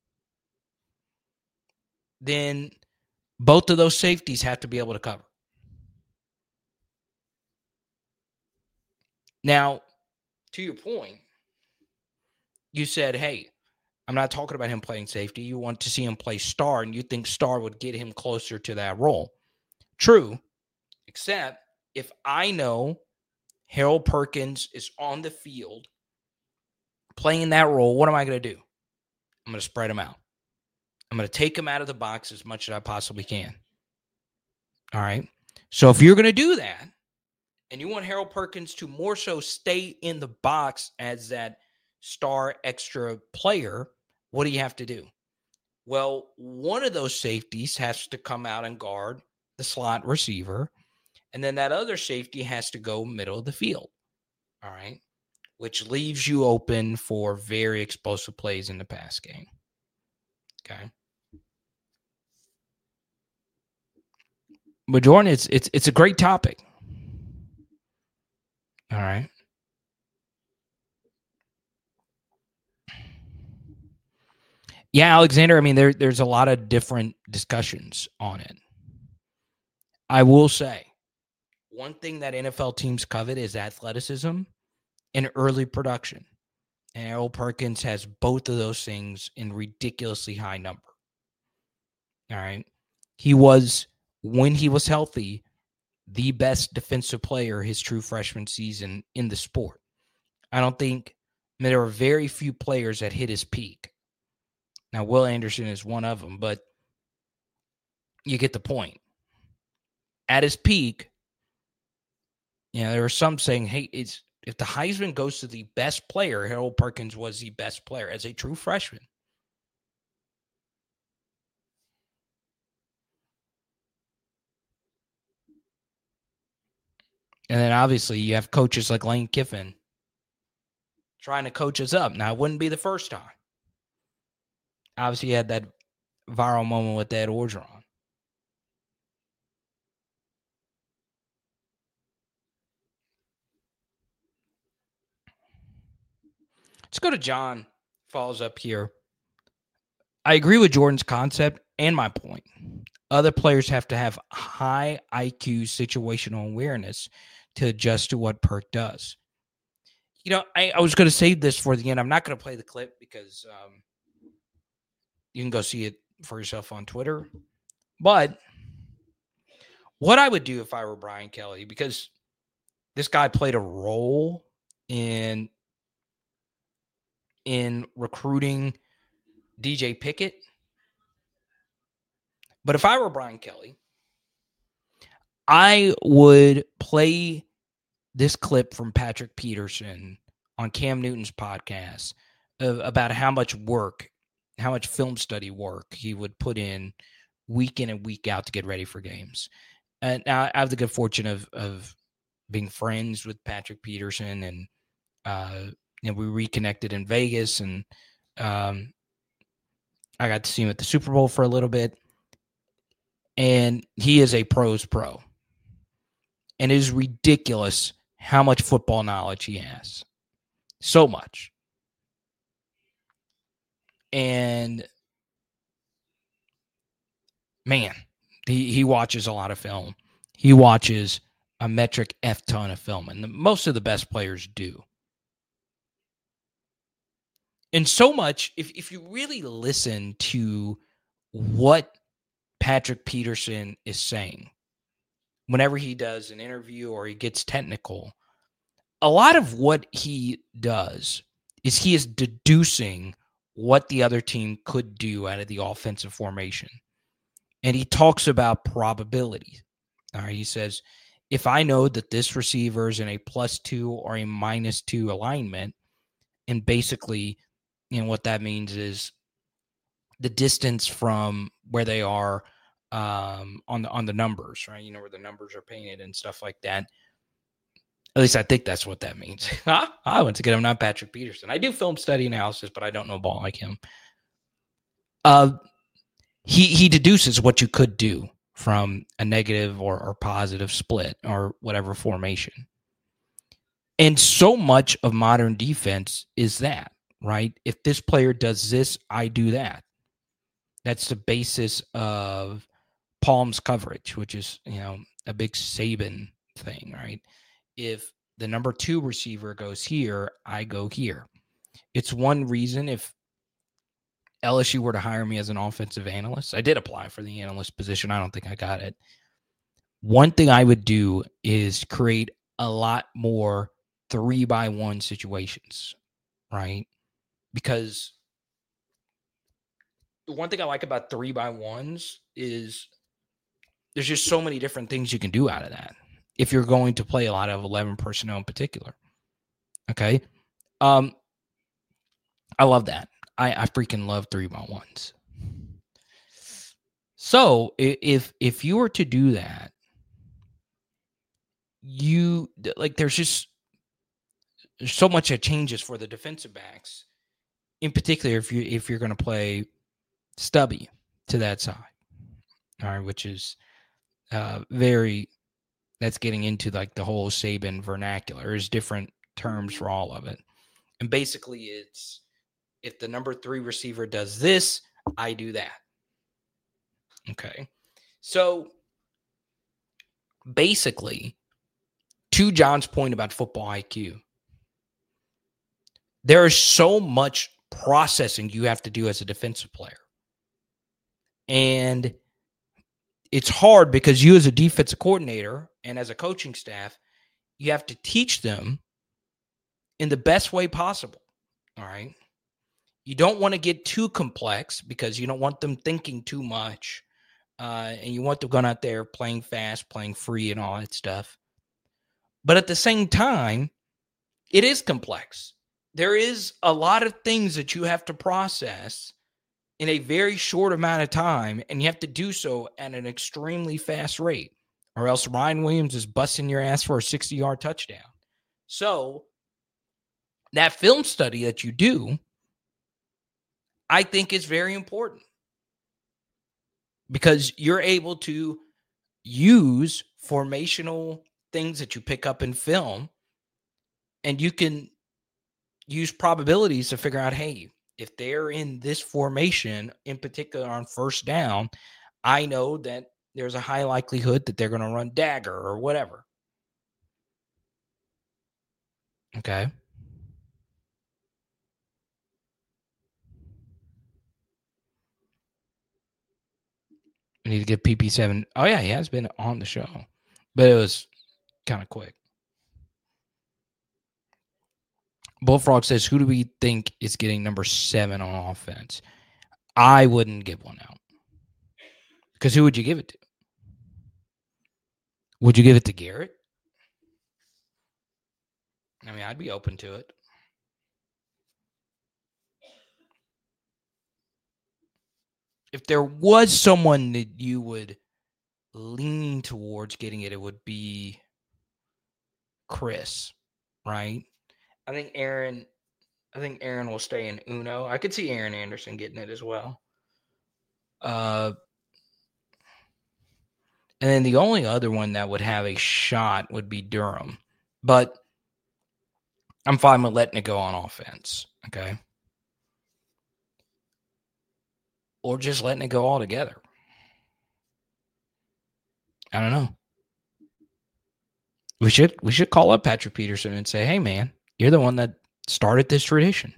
then both of those safeties have to be able to cover. Now, to your point, you said, hey, I'm not talking about him playing safety. You want to see him play star, and you think star would get him closer to that role. True, except if I know Harold Perkins is on the field playing that role, what am I going to do? I'm going to spread him out. I'm going to take him out of the box as much as I possibly can. All right. So if you're going to do that, and you want Harold Perkins to more so stay in the box as that star extra player, what do you have to do? Well, one of those safeties has to come out and guard the slot receiver, and then that other safety has to go middle of the field. All right. Which leaves you open for very explosive plays in the pass game. Okay. But Jordan, it's a great topic. All right. Yeah, Alexander, I mean, there's a lot of different discussions on it. I will say, one thing that NFL teams covet is athleticism and early production. And Harold Perkins has both of those things in ridiculously high number. All right. He was, when he was healthy, the best defensive player his true freshman season in the sport. I mean, there are very few players that hit his peak. Now, Will Anderson is one of them, but you get the point. At his peak, there were some saying, hey, if the Heisman goes to the best player, Harold Perkins was the best player as a true freshman. And then obviously you have coaches like Lane Kiffin trying to coach us up. Now, it wouldn't be the first time. Obviously, you had that viral moment with Ed Orgeron. Let's go to John. Follows up here. I agree with Jordan's concept and my point. Other players have to have high IQ situational awareness to adjust to what Perk does. I was going to save this for the end. I'm not going to play the clip because you can go see it for yourself on Twitter. But what I would do if I were Brian Kelly, because this guy played a role in recruiting DJ Pickett. But if I were Brian Kelly, I would play this clip from Patrick Peterson on Cam Newton's podcast about how much film study work he would put in week in and week out to get ready for games. And I have the good fortune of being friends with Patrick Peterson, and we reconnected in Vegas, and I got to see him at the Super Bowl for a little bit. And he is a pro's pro. And it is ridiculous how much football knowledge he has. So much. And man, he watches a lot of film. He watches a metric F ton of film. And most of the best players do. And so much, if you really listen to what Patrick Peterson is saying, whenever he does an interview or he gets technical, a lot of what he does is he is deducing what the other team could do out of the offensive formation. And he talks about probability. All right, he says, if I know that this receiver is in a +2 or a -2 alignment, and basically, what that means is the distance from where they are on the numbers, right? You know, where the numbers are painted and stuff like that. At least I think that's what that means. Once again, I'm not Patrick Peterson. I do film study analysis, but I don't know ball like him. He deduces what you could do from a negative or positive split or whatever formation. And so much of modern defense is that, right? If this player does this, I do that. That's the basis of Palm's coverage, which is, you know, a big Saban thing, right? If the number 2 receiver goes here, I go here. It's one reason if LSU were to hire me as an offensive analyst, I did apply for the analyst position. I don't think I got it. One thing I would do is create a lot more 3-by-1 situations, right? Because the one thing I like about 3-by-1s is there's just so many different things you can do out of that if you're going to play a lot of 11 personnel in particular. Okay. I love that. I freaking love 3-by-1s. So if you were to do that, there's so much that changes for the defensive backs, in particular if you're going to play stubby to that side, all right, which is that's getting into like the whole Saban vernacular. There's different terms for all of it, and basically it's if the number 3 receiver does this, I do that. Okay, so basically, to John's point about football IQ, there is so much processing you have to do as a defensive player. And it's hard because you as a defensive coordinator and as a coaching staff, you have to teach them in the best way possible. All right. You don't want to get too complex because you don't want them thinking too much. And you want them going out there playing fast, playing free and all that stuff. But at the same time, it is complex. There is a lot of things that you have to process in a very short amount of time, and you have to do so at an extremely fast rate, or else Ryan Williams is busting your ass for a 60-yard touchdown. So that film study that you do, I think is very important because you're able to use formational things that you pick up in film, and you can use probabilities to figure out, hey, if they're in this formation, in particular on first down, I know that there's a high likelihood that they're going to run dagger or whatever. Okay. We need to get PP7. Oh, yeah, he has been on the show, but it was kind of quick. Bullfrog says, who do we think is getting number 7 on offense? I wouldn't give one out. Because who would you give it to? Would you give it to Garrett? I mean, I'd be open to it. If there was someone that you would lean towards getting it, it would be Chris, right? I think Aaron will stay in Uno. I could see Aaron Anderson getting it as well. And then the only other one that would have a shot would be Durham. But I'm fine with letting it go on offense, okay? Or just letting it go altogether. I don't know. We should call up Patrick Peterson and say, hey, man, you're the one that started this tradition.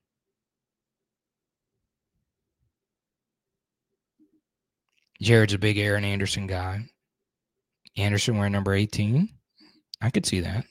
Jared's a big Aaron Anderson guy. Anderson wearing number 18. I could see that.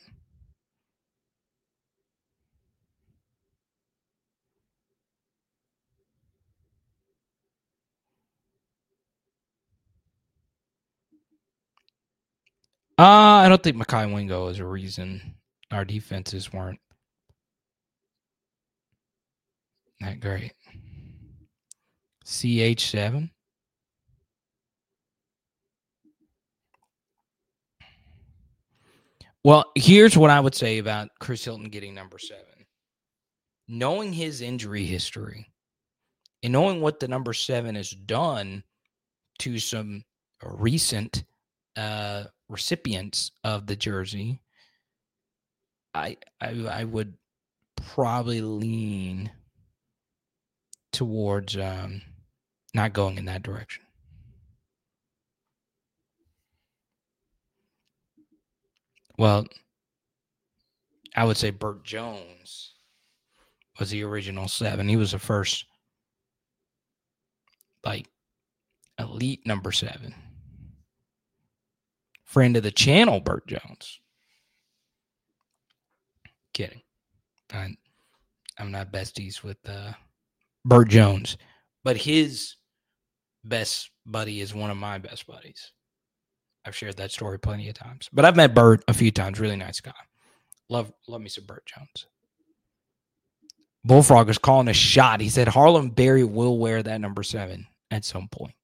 I don't think Mekhi Wingo is a reason our defenses weren't that great. CH7. Well, here's what I would say about Chris Hilton getting number 7. Knowing his injury history and knowing what the number 7 has done to some recent recipients of the jersey, I would probably lean towards not going in that direction. Well, I would say Burt Jones was the original 7. He was the first, like, elite number 7. Friend of the channel, Burt Jones. Kidding. I'm not besties with Burt Jones, but his best buddy is one of my best buddies. I've shared that story plenty of times. But I've met Burt a few times. Really nice guy. Love me some Burt Jones. Bullfrog is calling a shot. He said Harlem Berry will wear that number 7 at some point.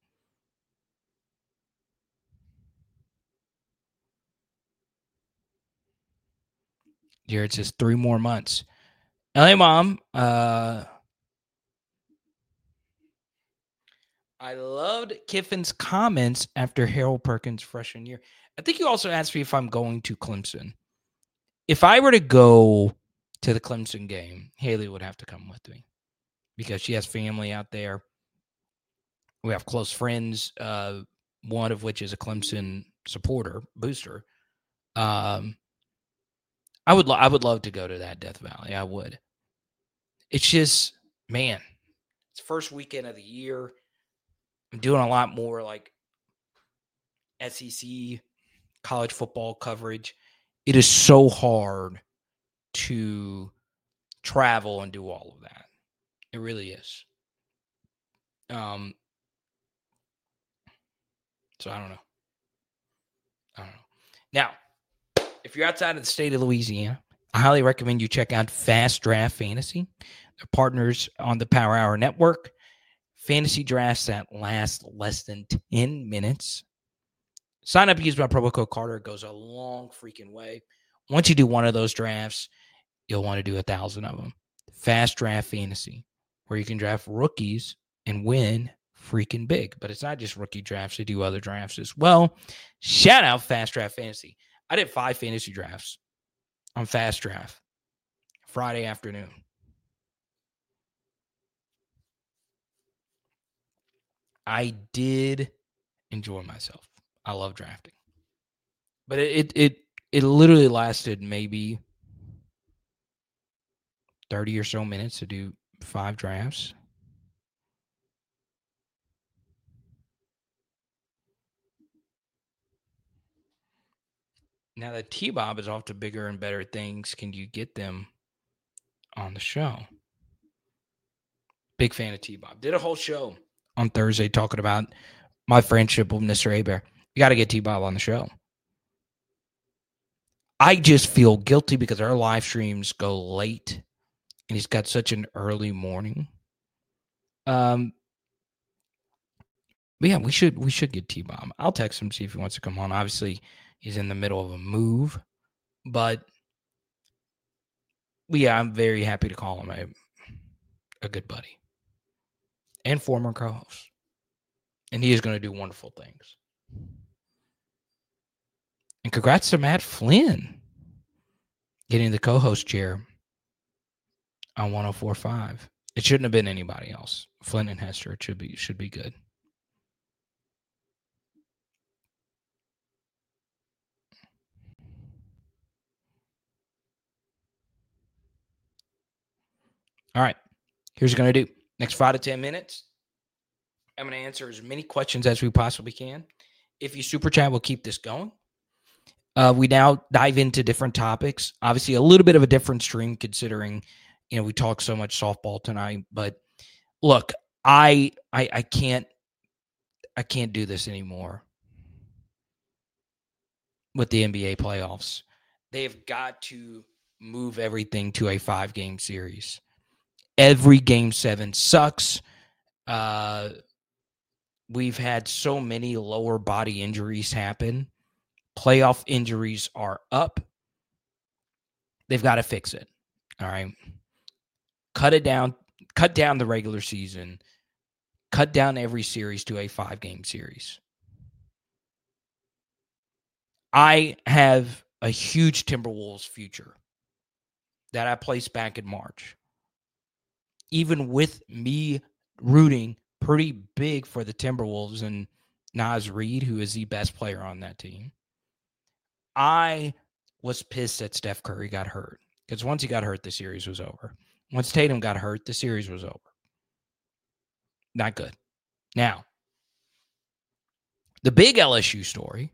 Jared says 3 more months. LA Mom, I loved Kiffin's comments after Harold Perkins' freshman year. I think you also asked me if I'm going to Clemson. If I were to go to the Clemson game, Haley would have to come with me because she has family out there. We have close friends, one of which is a Clemson supporter, booster. I would love to go to that Death Valley. I would. It's just, man, it's first weekend of the year. I'm doing a lot more like SEC college football coverage. It is so hard to travel and do all of that. It really is. So I don't know. Now, if you're outside of the state of Louisiana, I highly recommend you check out Fast Draft Fantasy. They're partners on the Power Hour Network. Fantasy drafts that last less than 10 minutes. Sign up, use my promo code Carter. It goes a long freaking way. Once you do one of those drafts, you'll want to do 1,000 of them. Fast Draft Fantasy, where you can draft rookies and win freaking big. But it's not just rookie drafts. They do other drafts as well. Shout out Fast Draft Fantasy. I did 5 fantasy drafts on Fast Draft Friday afternoon. I did enjoy myself. I love drafting. But it literally lasted maybe 30 or so minutes to do 5 drafts. Now that T-Bob is off to bigger and better things, can you get them on the show? Big fan of T-Bob. Did a whole show on Thursday talking about my friendship with Mr. Hebert. You got to get T-Bob on the show. I just feel guilty because our live streams go late and he's got such an early morning. But yeah, we should get T-Bob. I'll text him, see if he wants to come on. Obviously, he's in the middle of a move, but yeah, I'm very happy to call him a good buddy and former co-host. And he is going to do wonderful things. And congrats to Matt Flynn getting the co-host chair on 104.5. It shouldn't have been anybody else. Flynn and Hester, it should be good. All right. Here's what I'm going to do. Next 5 to 10 minutes, I'm going to answer as many questions as we possibly can. If you super chat, we'll keep this going. We now dive into different topics. Obviously, a little bit of a different stream considering, we talk so much softball tonight. But look, I can't do this anymore with the NBA playoffs. They've got to move everything to a 5-game series. Every game 7 sucks. We've had so many lower body injuries happen. Playoff injuries are up. They've got to fix it. All right. Cut down the regular season. Cut down every series to a 5-game series. I have a huge Timberwolves future that I placed back in March. Even with me rooting pretty big for the Timberwolves and Naz Reid, who is the best player on that team, I was pissed that Steph Curry got hurt. Because once he got hurt, the series was over. Once Tatum got hurt, the series was over. Not good. Now, the big LSU story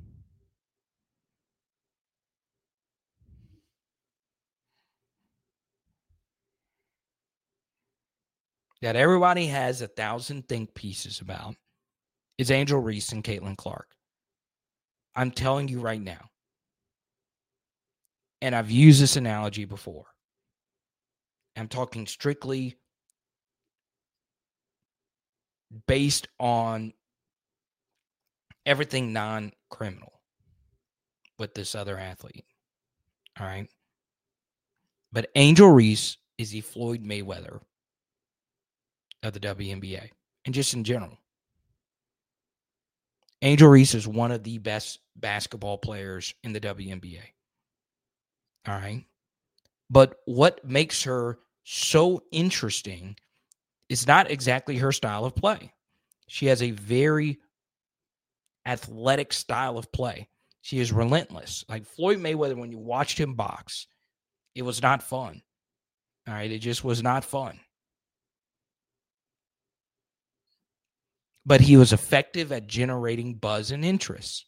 that everybody has 1,000 think pieces about is Angel Reese and Caitlin Clark. I'm telling you right now, and I've used this analogy before. I'm talking strictly based on everything non-criminal with this other athlete. All right. But Angel Reese is the Floyd Mayweather of the WNBA and just in general. Angel Reese is one of the best basketball players in the WNBA. All right. But what makes her so interesting is not exactly her style of play. She has a very athletic style of play. She is relentless. Like Floyd Mayweather, when you watched him box, it was not fun. All right. It just was not fun. But he was effective at generating buzz and interest.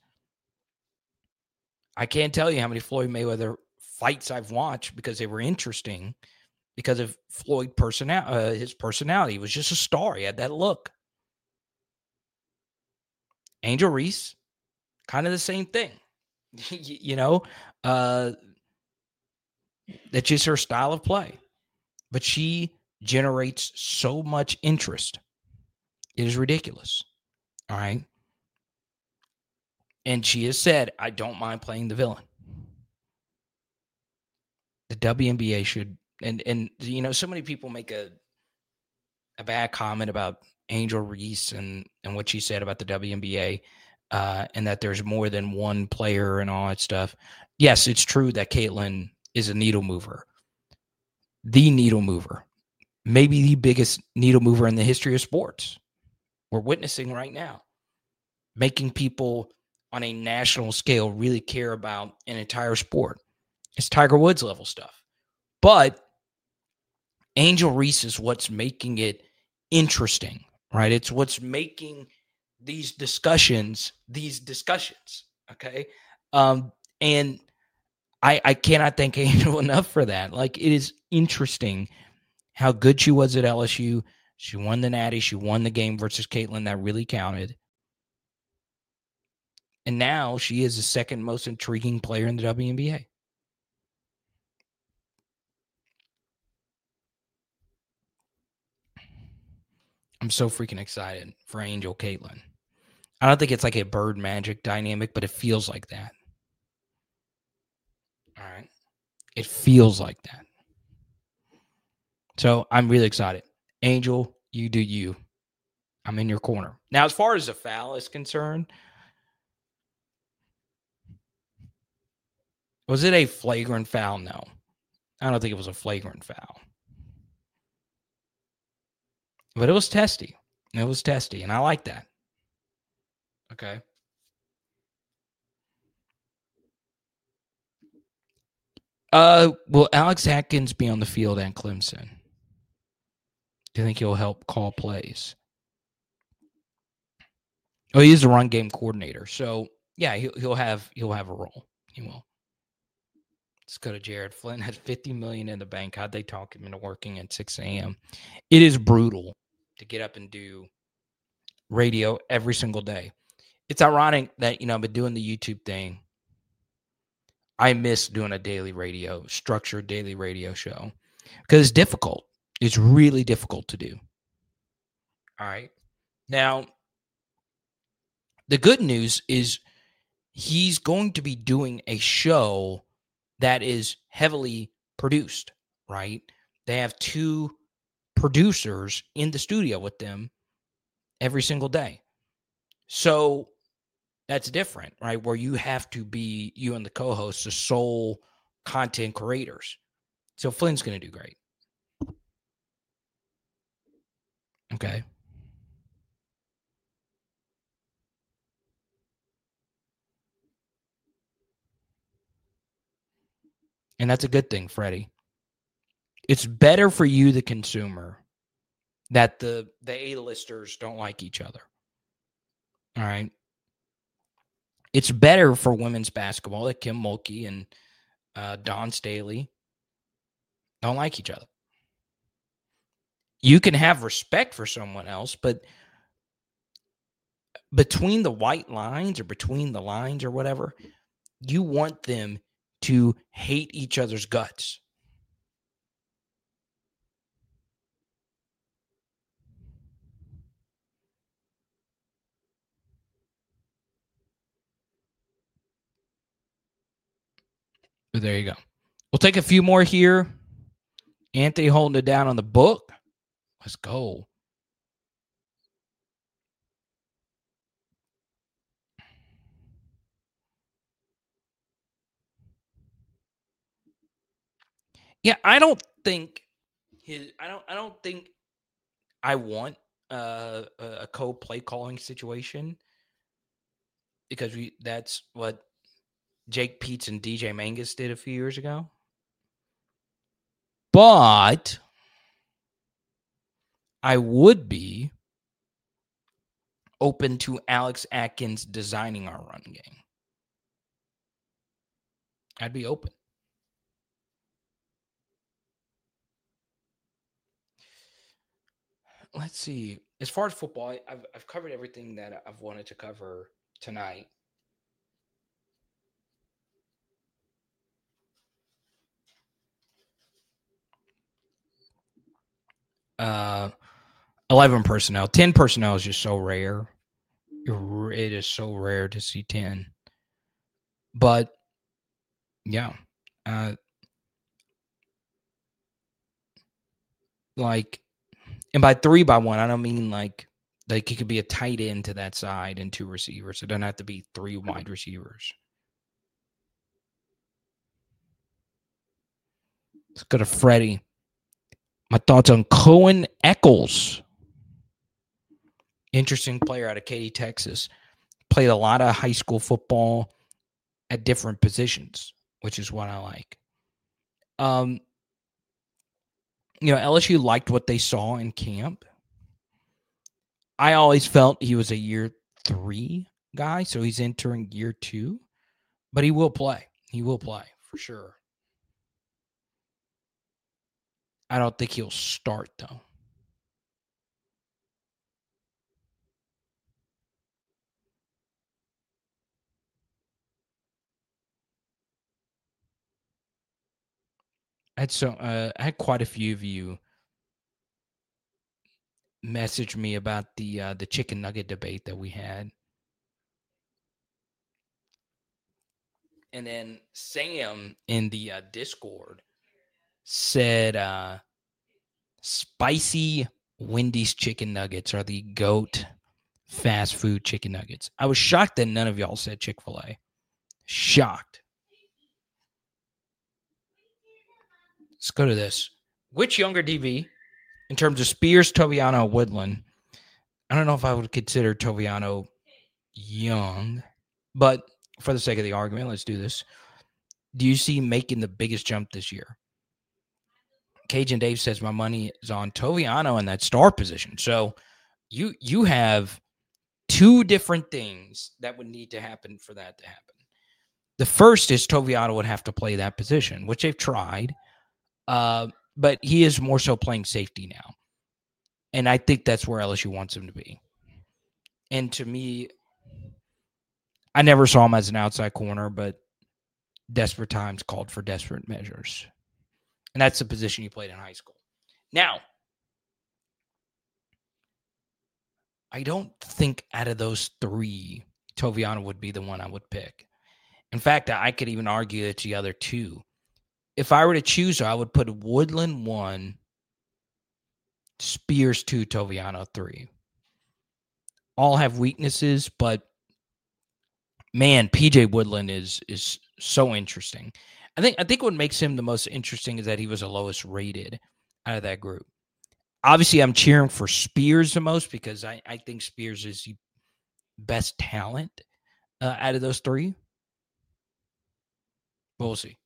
I can't tell you how many Floyd Mayweather fights I've watched because they were interesting because of Floyd his personality. He was just a star. He had that look. Angel Reese, kind of the same thing. That's just her style of play. But she generates so much interest. It is ridiculous. All right. And she has said, I don't mind playing the villain. The WNBA should, and so many people make a bad comment about Angel Reese and what she said about the WNBA, and that there's more than one player and all that stuff. Yes, it's true that Caitlin is a needle mover. The needle mover. Maybe the biggest needle mover in the history of sports. We're witnessing right now. Making people on a national scale really care about an entire sport. It's Tiger Woods level stuff. But Angel Reese is what's making it interesting, right? It's what's making these discussions, okay? And I cannot thank Angel enough for that. Like, it is interesting how good she was at LSU. She won the Natty. She won the game versus Caitlin. That really counted. And now she is the second most intriguing player in the WNBA. I'm so freaking excited for Angel Caitlin. I don't think it's like a Bird Magic dynamic, but it feels like that. All right. It feels like that. So I'm really excited. Angel, you do you. I'm in your corner. Now, as far as the foul is concerned, was it a flagrant foul? No. I don't think it was a flagrant foul. But it was testy. It was testy, and I like that. Okay. Will Alex Atkins be on the field at Clemson? Do you think he'll help call plays? Oh, he's the run game coordinator. So, yeah, he'll have a role. He will. Let's go to Jared. Flint has $50 million in the bank. How'd they talk him into working at 6 a.m.? It is brutal to get up and do radio every single day. It's ironic that, I've been doing the YouTube thing. I miss doing a structured daily radio show because it's difficult. It's really difficult to do. All right. Now, the good news is he's going to be doing a show that is heavily produced, right? They have 2 producers in the studio with them every single day. So that's different, right? Where you have to be, you and the co-host, the sole content creators. So Flynn's going to do great. Okay. And that's a good thing, Freddie. It's better for you, the consumer, that the A-listers don't like each other. All right. It's better for women's basketball that Kim Mulkey and Dawn Staley don't like each other. You can have respect for someone else, but between the white lines or between the lines or whatever, you want them to hate each other's guts. But there you go. We'll take a few more here. Anthony holding it down on the book. Let's go. Yeah, I don't think I want a co-play calling situation, because that's what Jake Peets and DJ Mangus did a few years ago. But I would be open to Alex Atkins designing our run game. I'd be open. Let's see. As far as football, I've covered everything that I've wanted to cover tonight. Uh, 11 personnel. 10 personnel is just so rare. It is so rare to see 10. But yeah, like, and by 3-by-1, I don't mean like it could be a tight end to that side and 2 receivers. It doesn't have to be 3 wide receivers. Let's go to Freddie. My thoughts on Cohen Eccles. Interesting player out of Katy, Texas. Played a lot of high school football at different positions, which is what I like. LSU liked what they saw in camp. I always felt he was a year 3 guy, so he's entering year 2. But he will play. He will play for sure. I don't think he'll start, though. I had quite a few of you message me about the chicken nugget debate that we had. And then Sam in the Discord said spicy Wendy's chicken nuggets are the GOAT fast food chicken nuggets. I was shocked that none of y'all said Chick-fil-A. Shocked. Let's go to this. Which younger DB, in terms of Spears, Toviano, Woodland? I don't know if I would consider Toviano young, but for the sake of the argument, let's do this. Do you see making the biggest jump this year? Cajun Dave says my money is on Toviano in that star position. So you have 2 different things that would need to happen for that to happen. The first is Toviano would have to play that position, which they've tried. But he is more so playing safety now. And I think that's where LSU wants him to be. And to me, I never saw him as an outside corner, but desperate times called for desperate measures. And that's the position he played in high school. Now, I don't think out of those three, Toviano would be the one I would pick. In fact, I could even argue it's the other two. If I were to choose her, I would put Woodland 1, Spears 2, Toviano 3. All have weaknesses, but man, PJ Woodland is so interesting. I think what makes him the most interesting is that he was the lowest rated out of that group. Obviously, I'm cheering for Spears the most because I think Spears is the best talent out of those three. But we'll see.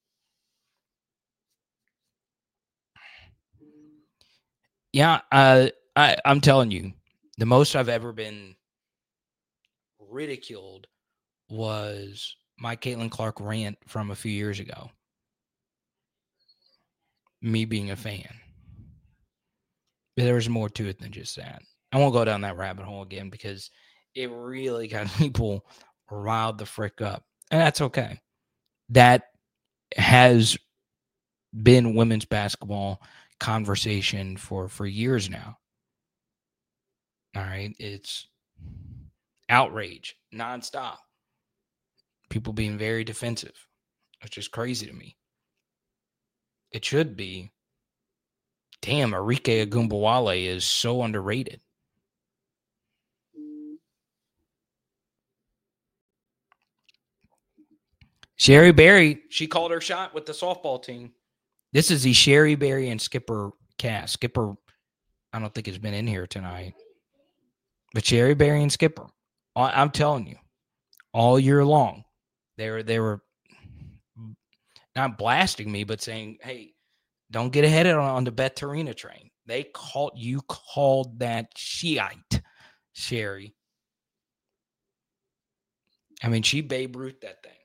Yeah, I'm telling you, the most I've ever been ridiculed was my Caitlin Clark rant from a few years ago. Me being a fan. But there was more to it than just that. I won't go down that rabbit hole again because it really got people riled the frick up. And that's okay. That has been women's basketball conversation for years now. All right. It's outrage nonstop. People being very defensive, which is crazy to me. It should be. Damn, Arike Agumbawale is so underrated. Sherry Berry, she called her shot with the softball team. This is the Sherry Berry and Skipper cast. Skipper, I don't think has been in here tonight. But Sherry Berry and Skipper, I'm telling you, all year long, they were not blasting me, but saying, "Hey, don't get ahead on the Bettorina train." You called that Shiite, Sherry. I mean, she Babe Ruth that thing.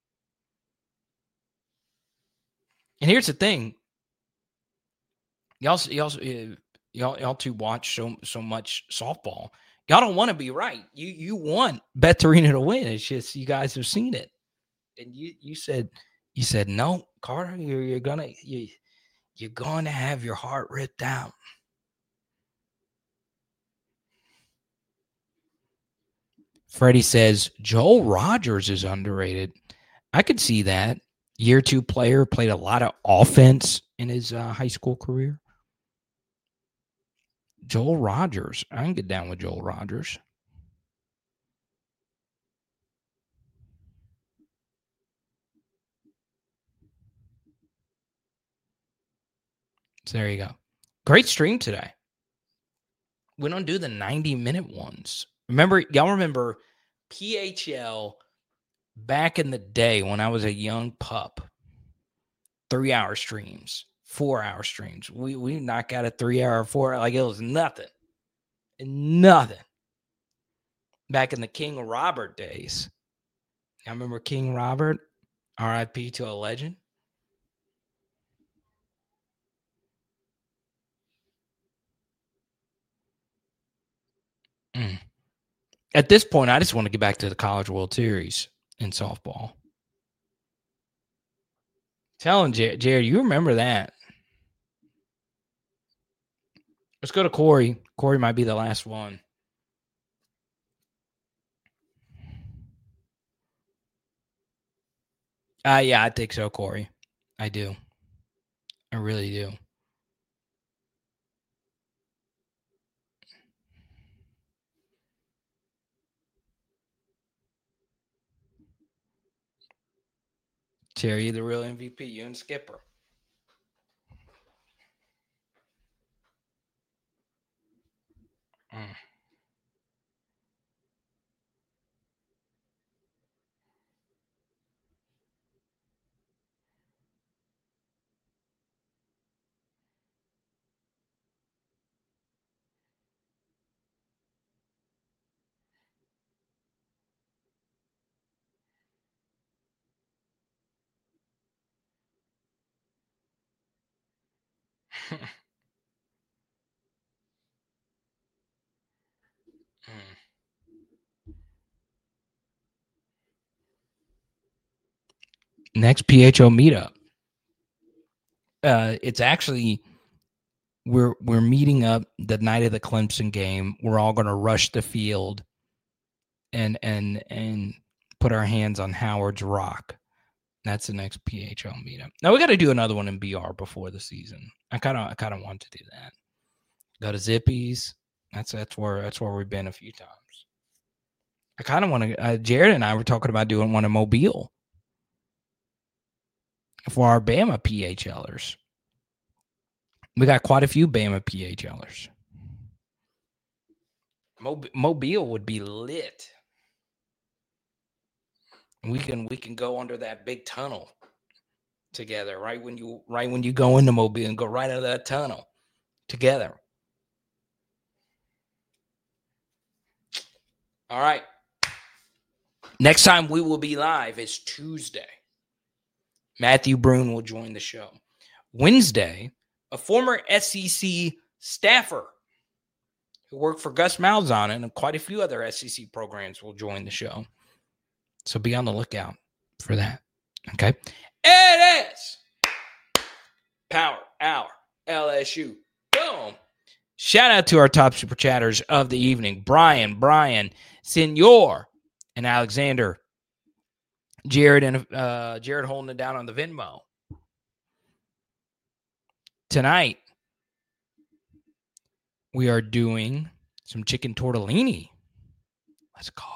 And here's the thing. Y'all two watch so much softball. Y'all don't want to be right. You want Bettorina to win. It's just you guys have seen it. And you said no, Carter, you're gonna have your heart ripped out. Freddie says Joel Rogers is underrated. I could see that. Year 2 player, played a lot of offense in his high school career. Joel Rogers. I can get down with Joel Rogers. So there you go. Great stream today. We don't do the 90-minute ones. Y'all remember PHL back in the day when I was a young pup, 3-hour streams, 4-hour streams. We knock out a 3-hour, 4-hour, like it was nothing. Nothing. Back in the King Robert days. I remember King Robert, RIP to a legend. At this point, I just want to get back to the College World Series in softball. Telling Jared, you remember that. Let's go to Corey. Corey might be the last one. Yeah, I think so, Corey. I do. I really do. Terry, the real MVP, you and Skipper. Next PHO meetup. It's actually we're meeting up the night of the Clemson game. We're all going to rush the field and put our hands on Howard's Rock. That's the next PHL meetup. Now we got to do another one in BR before the season. I kind of want to do that. Go to Zippy's. That's where we've been a few times. I kind of want to. Jared and I were talking about doing one in Mobile for our Bama PHLers. We got quite a few Bama PHLers. Mobile would be lit. We can go under that big tunnel together, right when you go into Mobile and go right out of that tunnel together. All right. Next time we will be live is Tuesday. Matthew Brune will join the show. Wednesday, a former SEC staffer who worked for Gus Malzahn and quite a few other SEC programs will join the show. So be on the lookout for that. Okay. It is Power Hour LSU. Boom. Shout out to our top super chatters of the evening. Brian, Senor, and Alexander. Jared holding it down on the Venmo. Tonight, we are doing some chicken tortellini. Let's go.